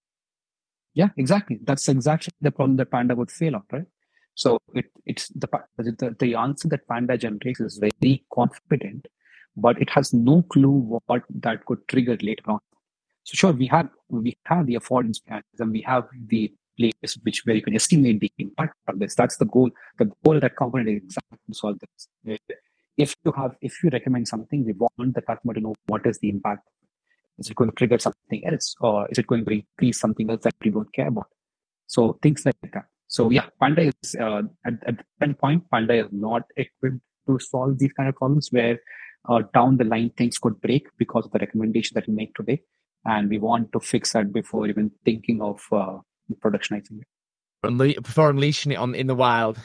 [SPEAKER 2] Yeah, exactly. That's exactly the problem that Panda would fail on, right? So it it's the, the the answer that Panda generates is very confident, but it has no clue what that could trigger later on. So sure, we have we have the affordance mechanism, we have the place which where you can estimate the impact of this. That's the goal. The goal of that component is exactly to solve this. If you have, if you recommend something, we want the customer to know what is the impact. Is it going to trigger something else, or is it going to increase something else that we don't care about? So things like that. So yeah, Panda is uh, at at that point, Panda is not equipped to solve these kind of problems where uh, down the line things could break because of the recommendation that we make today, and we want to fix that before even thinking of uh, productionizing it.
[SPEAKER 1] Before unleashing it on in the wild.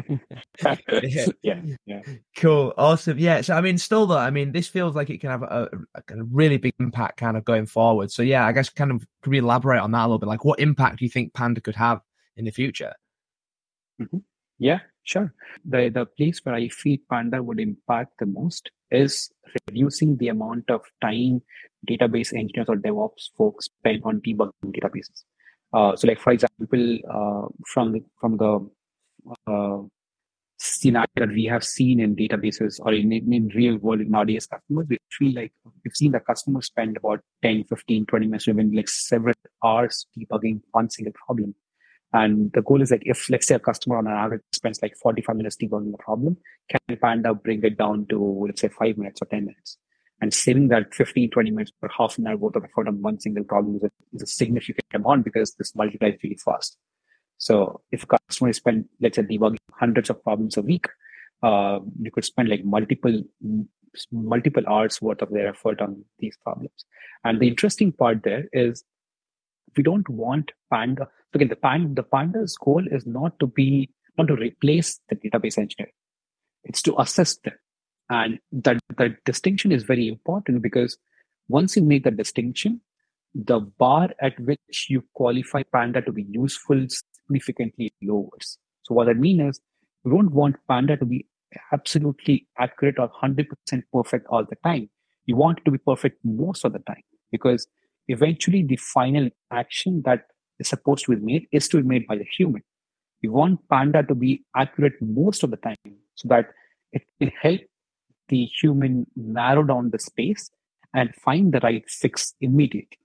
[SPEAKER 2] yeah. yeah, yeah.
[SPEAKER 1] Cool, awesome. Yeah, so I mean, still though, I mean, this feels like it can have a, a, a really big impact kind of going forward. So yeah, I guess kind of could we elaborate on that a little bit? Like, what impact do you think Panda could have in the future?
[SPEAKER 2] Mm-hmm. Yeah, sure. The the place where I feel Panda would impact the most is reducing the amount of time database engineers or DevOps folks spend on debugging databases. Uh, so, like for example, uh, from the, from the uh, scenario that we have seen in databases or in, in, in real world in R D S customers, we feel like we've seen that customers spend about ten, fifteen, twenty minutes, even like several hours debugging one single problem. And the goal is like, if let's say a customer on an average spends like forty-five minutes debugging a problem, can Panda bring it down to, let's say, five minutes or ten minutes? And saving that fifteen, twenty minutes or half an hour worth of effort on one single problem is a, is a significant amount because this multiplies really fast. So if a customer spend, let's say, debugging hundreds of problems a week, uh, you could spend like multiple multiple hours worth of their effort on these problems. And the interesting part there is we don't want Panda. Again, the Panda, the Panda's goal is not to be, not to replace the database engineer. It's to assist them. And that, that distinction is very important because once you make that distinction, the bar at which you qualify Panda to be useful significantly lowers. So what I mean is, we don't want Panda to be absolutely accurate or one hundred percent perfect all the time. You want it to be perfect most of the time because eventually the final action that is supposed to be made is to be made by the human. You want Panda to be accurate most of the time so that it can help the human narrow down the space and find the right fix immediately.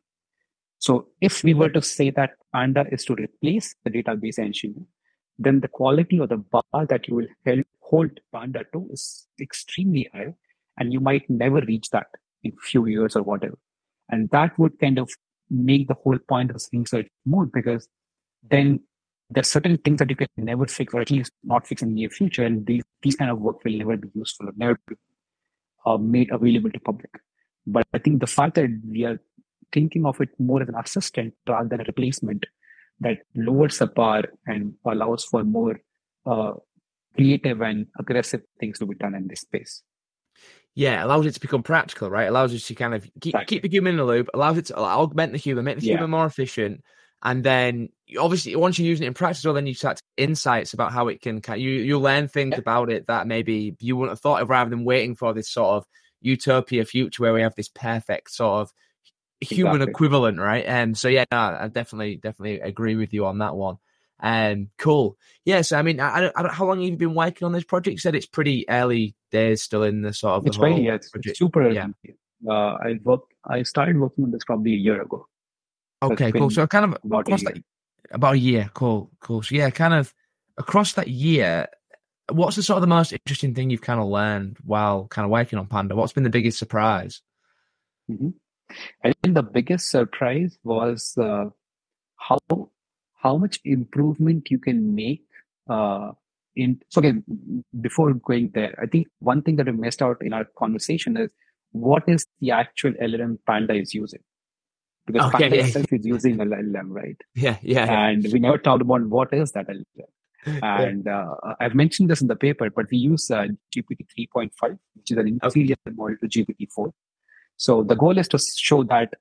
[SPEAKER 2] So if we were to say that Panda is to replace the database engineer, then the quality of the bar that you will help hold Panda to is extremely high, and you might never reach that in a few years or whatever. And that would kind of make the whole point of research more, because then there are certain things that you can never fix, or at least not fix in the near future, and these, these kind of work will never be useful or never be uh, made available to public. But I think the fact that we are thinking of it more as an assistant rather than a replacement, that lowers the bar and allows for more uh, creative and aggressive things to be done in this space.
[SPEAKER 1] Yeah, it allows it to become practical, right? It allows us to kind of keep, exactly. keep the human in the loop, allows it to augment the human, make the yeah. human more efficient. And then obviously once you're using it in practice, well, then you start to get insights about how it can, you you learn things yeah. about it that maybe you wouldn't have thought of, rather than waiting for this sort of utopia future where we have this perfect sort of human exactly. equivalent, right? And um, so, yeah, no, I definitely, definitely agree with you on that one. Um, cool. Yeah, so I mean, I, I, I don't, how long have you been working on this project? You said it's pretty early days, still in the sort of
[SPEAKER 2] it's
[SPEAKER 1] the whole
[SPEAKER 2] very, yeah, it's, it's super early. Yeah. Uh, I worked, I started working on this probably a year ago.
[SPEAKER 1] Okay, cool. So kind of across that, about a year. Cool, cool. So yeah, kind of across that year, what's the sort of the most interesting thing you've kind of learned while kind of working on Panda? What's been the biggest surprise?
[SPEAKER 2] Mm-hmm. I think the biggest surprise was uh, how how much improvement you can make uh, in. So again, before going there, I think one thing that we missed out in our conversation is what is the actual L L M Panda is using. Because okay, Panda yeah. itself is using L L M, right?
[SPEAKER 1] Yeah, yeah.
[SPEAKER 2] And yeah. we never talked about what is that L L M. And uh, I've mentioned this in the paper, but we use uh, G P T three point five, which is an inferior okay. model to G P T four. So the goal is to show that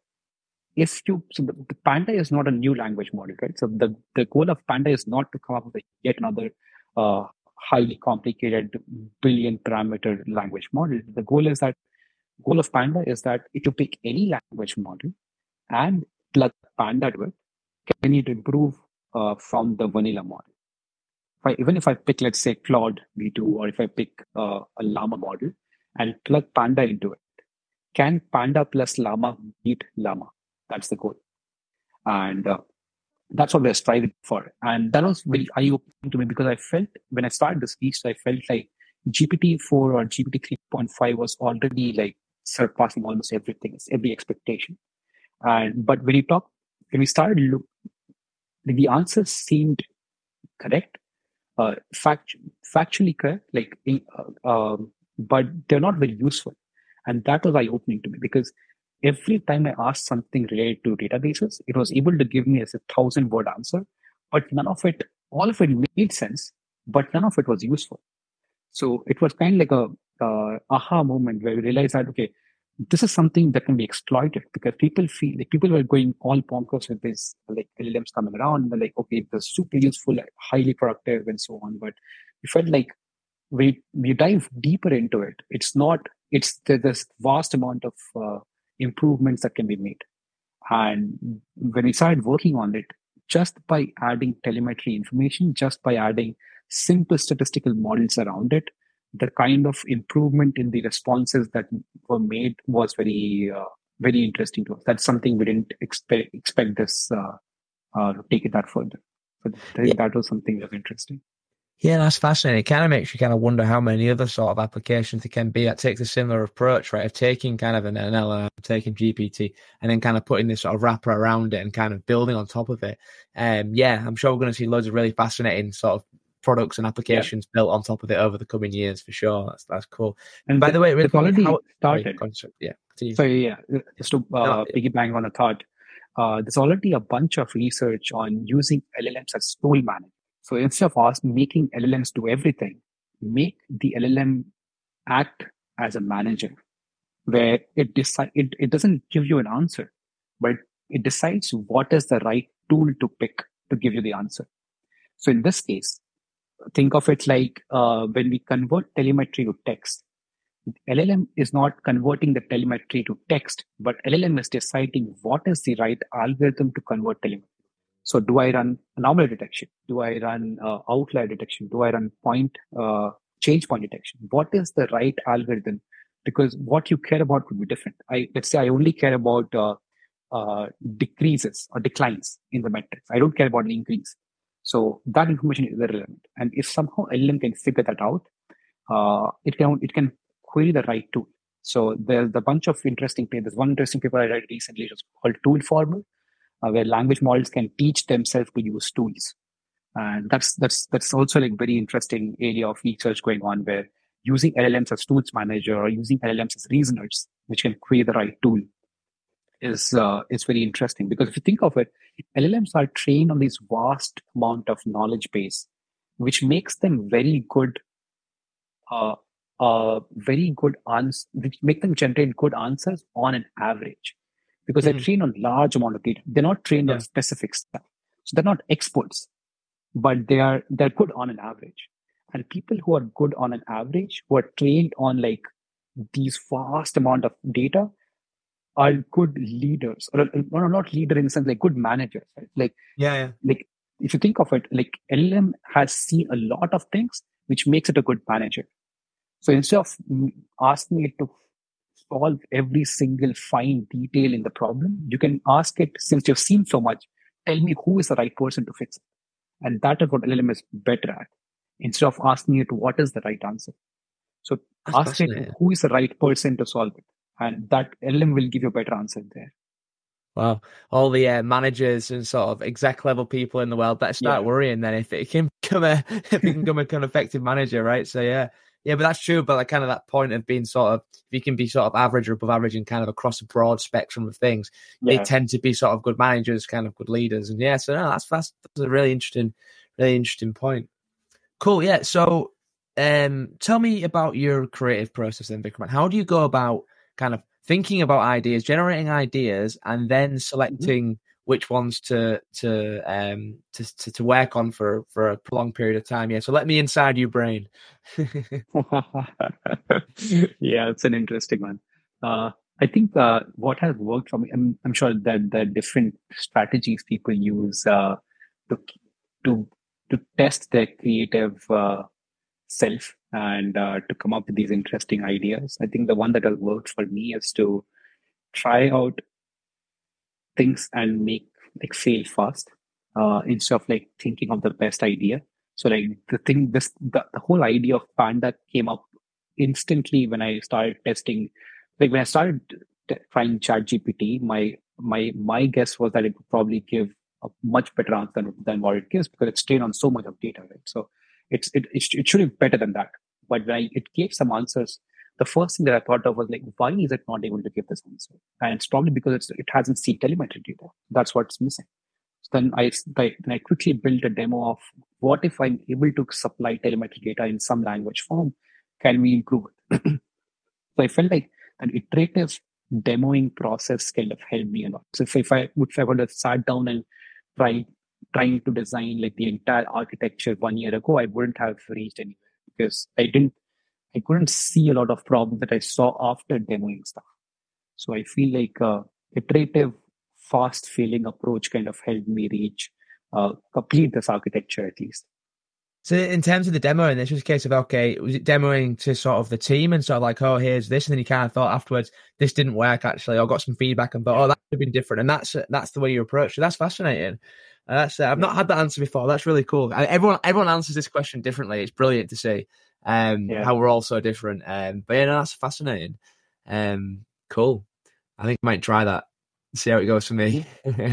[SPEAKER 2] if you, so the, the Panda is not a new language model, right? So the, the goal of Panda is not to come up with yet another uh, highly complicated billion parameter language model. The goal is that, goal of Panda is that if you pick any language model and plug Panda to it, can it improve uh, from the vanilla model? If I, even if I pick, let's say, Claude V two, or if I pick uh, a Llama model and plug Panda into it, can Panda plus Llama beat Llama? That's the goal. And uh, that's what we're striving for. And that was very eye-opening to me, because I felt, when I started this piece, I felt like G P T four or G P T three point five was already like surpassing almost everything, every expectation. And but when you talk, when we started look, the answers seemed correct, uh, fact, factually correct, like, uh, um, but they're not very useful. And that was eye-opening to me, because every time I asked something related to databases, it was able to give me as a thousand word answer, but none of it, all of it made sense, but none of it was useful. So it was kind of like a uh, aha moment where we realized that, okay, this is something that can be exploited, because people feel like people were going all bonkers with this, like L L Ms coming around, and they're like, okay, it's super useful, highly productive, and so on. But we felt like we we dive deeper into it. It's not, it's there's this vast amount of uh, improvements that can be made. And when we started working on it, just by adding telemetry information, just by adding simple statistical models around it, the kind of improvement in the responses that were made was very, uh, very interesting to us. That's something we didn't expect expect this uh, uh, to take it that further. So I think yeah. that was something that was interesting.
[SPEAKER 1] Yeah, that's fascinating. It kind of makes you kind of wonder how many other sort of applications there can be that takes a similar approach, right? Of taking kind of an L L M, taking G P T, and then kind of putting this sort of wrapper around it and kind of building on top of it. Um, yeah, I'm sure we're going to see loads of really fascinating sort of products and applications yeah. built on top of it over the coming years for sure. That's that's cool. And by the, the way,
[SPEAKER 2] it's already how, started.
[SPEAKER 1] Sorry, yeah, continue.
[SPEAKER 2] So yeah, just to uh, no, piggyback on a thought, uh, there's already a bunch of research on using L L Ms as tool management. So instead of us making L L Ms do everything, make the L L M act as a manager, where it decide it, it doesn't give you an answer, but it decides what is the right tool to pick to give you the answer. So in this case, think of it like uh, when we convert telemetry to text, L L M is not converting the telemetry to text, but L L M is deciding what is the right algorithm to convert telemetry. So do I run anomaly detection? Do I run uh, outlier detection? Do I run point uh, change point detection? What is the right algorithm? Because what you care about could be different. I let's say I only care about uh, uh, decreases or declines in the metrics. I don't care about an increase. So that information is irrelevant. And if somehow L L M can figure that out, uh, it can it can query the right tool. So there's a bunch of interesting papers. There's one interesting paper I read recently, which is called Toolformer, uh, where language models can teach themselves to use tools. And that's that's that's also like very interesting area of research going on, where using L L Ms as tools manager or using L L Ms as reasoners, which can query the right tool, is uh, is very interesting. Because if you think of it, L L Ms are trained on this vast amount of knowledge base, which makes them very good, uh, uh, very good answers, which make them generate good answers on an average. Because mm-hmm. they're trained on large amount of data. They're not trained yeah. on specific stuff. So they're not experts, but they are, they're good on an average. And people who are good on an average, who are trained on like these vast amount of data, are good leaders, or no, not leader in the sense like good managers, right? Like,
[SPEAKER 1] yeah, yeah.
[SPEAKER 2] like if you think of it, like L L M has seen a lot of things, which makes it a good manager. So instead of asking it to solve every single fine detail in the problem, you can ask it, since you've seen so much, tell me who is the right person to fix it. And that is what L L M is better at. Instead of asking it what is the right answer. So That's ask it who is the right person to solve it. And that L L M will give you a better answer there.
[SPEAKER 1] Wow. All the uh, managers and sort of exec level people in the world better start yeah. worrying then if it can become a, if it can become a kind of effective manager, right? So yeah. Yeah, but that's true. But like kind of that point of being sort of, if you can be sort of average or above average and kind of across a broad spectrum of things, yeah. they tend to be sort of good managers, kind of good leaders. And yeah, so no, that's, that's, that's a really interesting, really interesting point. Cool. Yeah. So um, tell me about your creative process then, Vikram. How do you go about kind of thinking about ideas, generating ideas, and then selecting mm-hmm. which ones to to um to, to to work on for for a prolonged period of time? Yeah. So let me inside your brain.
[SPEAKER 2] Yeah, it's an interesting one. Uh, I think uh, what has worked for me, I'm, I'm sure that the different strategies people use uh, to to to test their creative uh, self and uh, to come up with these interesting ideas. I think the one that has worked for me is to try out things and make like fail fast uh, instead of like thinking of the best idea. So like the thing, this the, the whole idea of Panda came up instantly when I started testing. Like when I started t- trying ChatGPT, my my my guess was that it would probably give a much better answer than, than what it gives because it's trained on so much of data, right? So it's it it, it should be better than that. But when I, it gave some answers, the first thing that I thought of was like, why is it not able to give this answer? And it's probably because it's, it hasn't seen telemetry data. That's what's missing. So then I, then I quickly built a demo of what if I'm able to supply telemetry data in some language form? Can we improve it? So I felt like an iterative demoing process kind of helped me a lot. So if, if I would if I would have sat down and tried trying to design like the entire architecture one year ago, I wouldn't have reached anywhere because I didn't, I couldn't see a lot of problems that I saw after demoing stuff. So I feel like uh, iterative, fast failing approach kind of helped me reach, uh, complete this architecture at least.
[SPEAKER 1] So in terms of the demo, and it's just a case of, okay, was it demoing to sort of the team and sort of like, oh, here's this, and then you kind of thought afterwards, this didn't work actually, or got some feedback and thought, oh, that could have been different. And that's that's the way you approach it. That's fascinating. That's, uh, I've yeah. not had that answer before. That's really cool. I, everyone everyone answers this question differently. It's brilliant to see um, yeah. how we're all so different. Um, but yeah, no, that's fascinating. Um, cool. I think I might try that. See how it goes for me.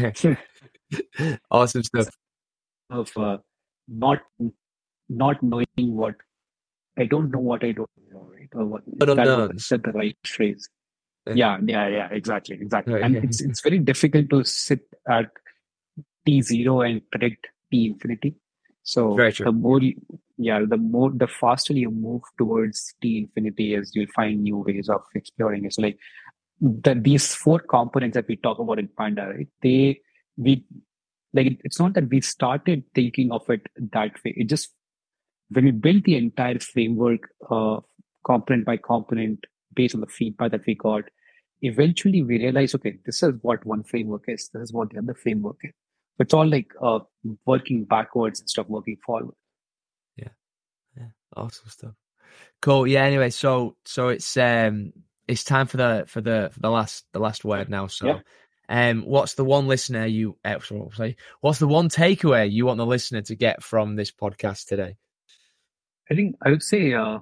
[SPEAKER 1] Awesome stuff.
[SPEAKER 2] Of uh, not not knowing what I don't know what I don't know, right? Or what
[SPEAKER 1] but
[SPEAKER 2] that was the right phrase. Yeah, yeah, yeah, exactly, exactly. And it's it's very difficult to sit at T zero and predict T infinity. So the more, you, yeah, the more, the faster you move towards T infinity, as you'll find new ways of exploring it. So like the, these four components that we talk about in Panda, right? They, we, like, it's not that we started thinking of it that way. It just, when we built the entire framework, uh, component by component, based on the feedback that we got, eventually we realized, okay, this is what one framework is. This is what the other framework is. It's all like uh, working backwards instead of working forward.
[SPEAKER 1] Yeah, yeah, awesome stuff. Cool. Yeah. Anyway, so so it's um it's time for the for the for the last the last word now. So, yeah. um, what's the one listener you uh, sorry, what's the one takeaway you want the listener to get from this podcast today?
[SPEAKER 2] I think I would say uh,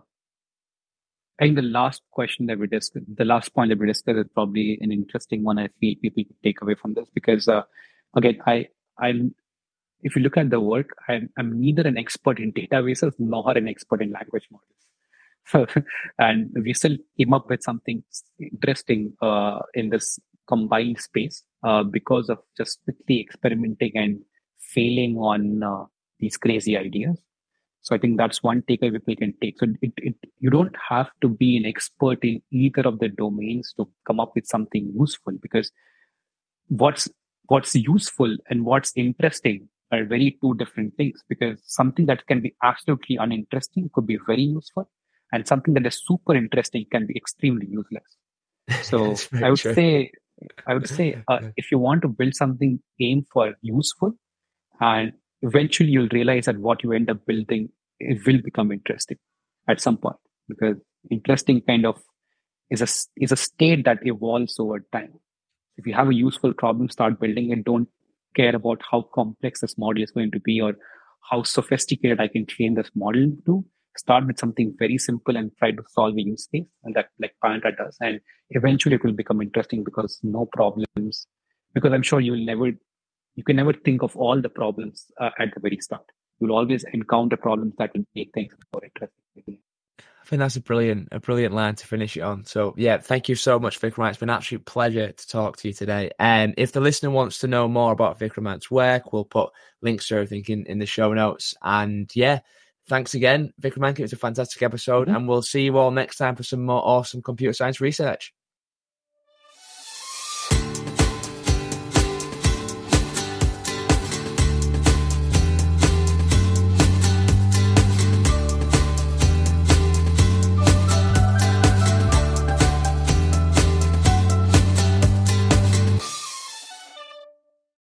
[SPEAKER 2] I think the last question that we discussed, the last point that we discussed is probably an interesting one. I feel people take away from this because uh, again, I. I'm, if you look at the work, I'm, I'm neither an expert in databases nor an expert in language models. So, and we still came up with something interesting uh, in this combined space uh, because of just quickly experimenting and failing on uh, these crazy ideas. So I think that's one takeaway people can take. So it, it, you don't have to be an expert in either of the domains to come up with something useful, because what's what's useful and what's interesting are very two different things, because something that can be absolutely uninteresting could be very useful, and something that is super interesting can be extremely useless. So I would true. say, I would say, uh, if you want to build something, aim for useful, and eventually you'll realize that what you end up building, it will become interesting at some point, because interesting kind of is a, is a state that evolves over time. If you have a useful problem, start building it. Don't care about how complex this model is going to be or how sophisticated I can train this model to. Start with something very simple and try to solve a use case, and that like Panda does. And eventually it will become interesting because no problems, because I'm sure you'll never, you can never think of all the problems uh, at the very start. You'll always encounter problems that will make things more interesting.
[SPEAKER 1] I think that's a brilliant, a brilliant line to finish it on. So yeah, thank you so much, Vikramanth. It's been an absolute pleasure to talk to you today. And um, if the listener wants to know more about Vikramanth's work, we'll put links to everything in, in the show notes. And yeah, thanks again, Vikramanth. It was a fantastic episode, mm-hmm. and we'll see you all next time for some more awesome computer science research.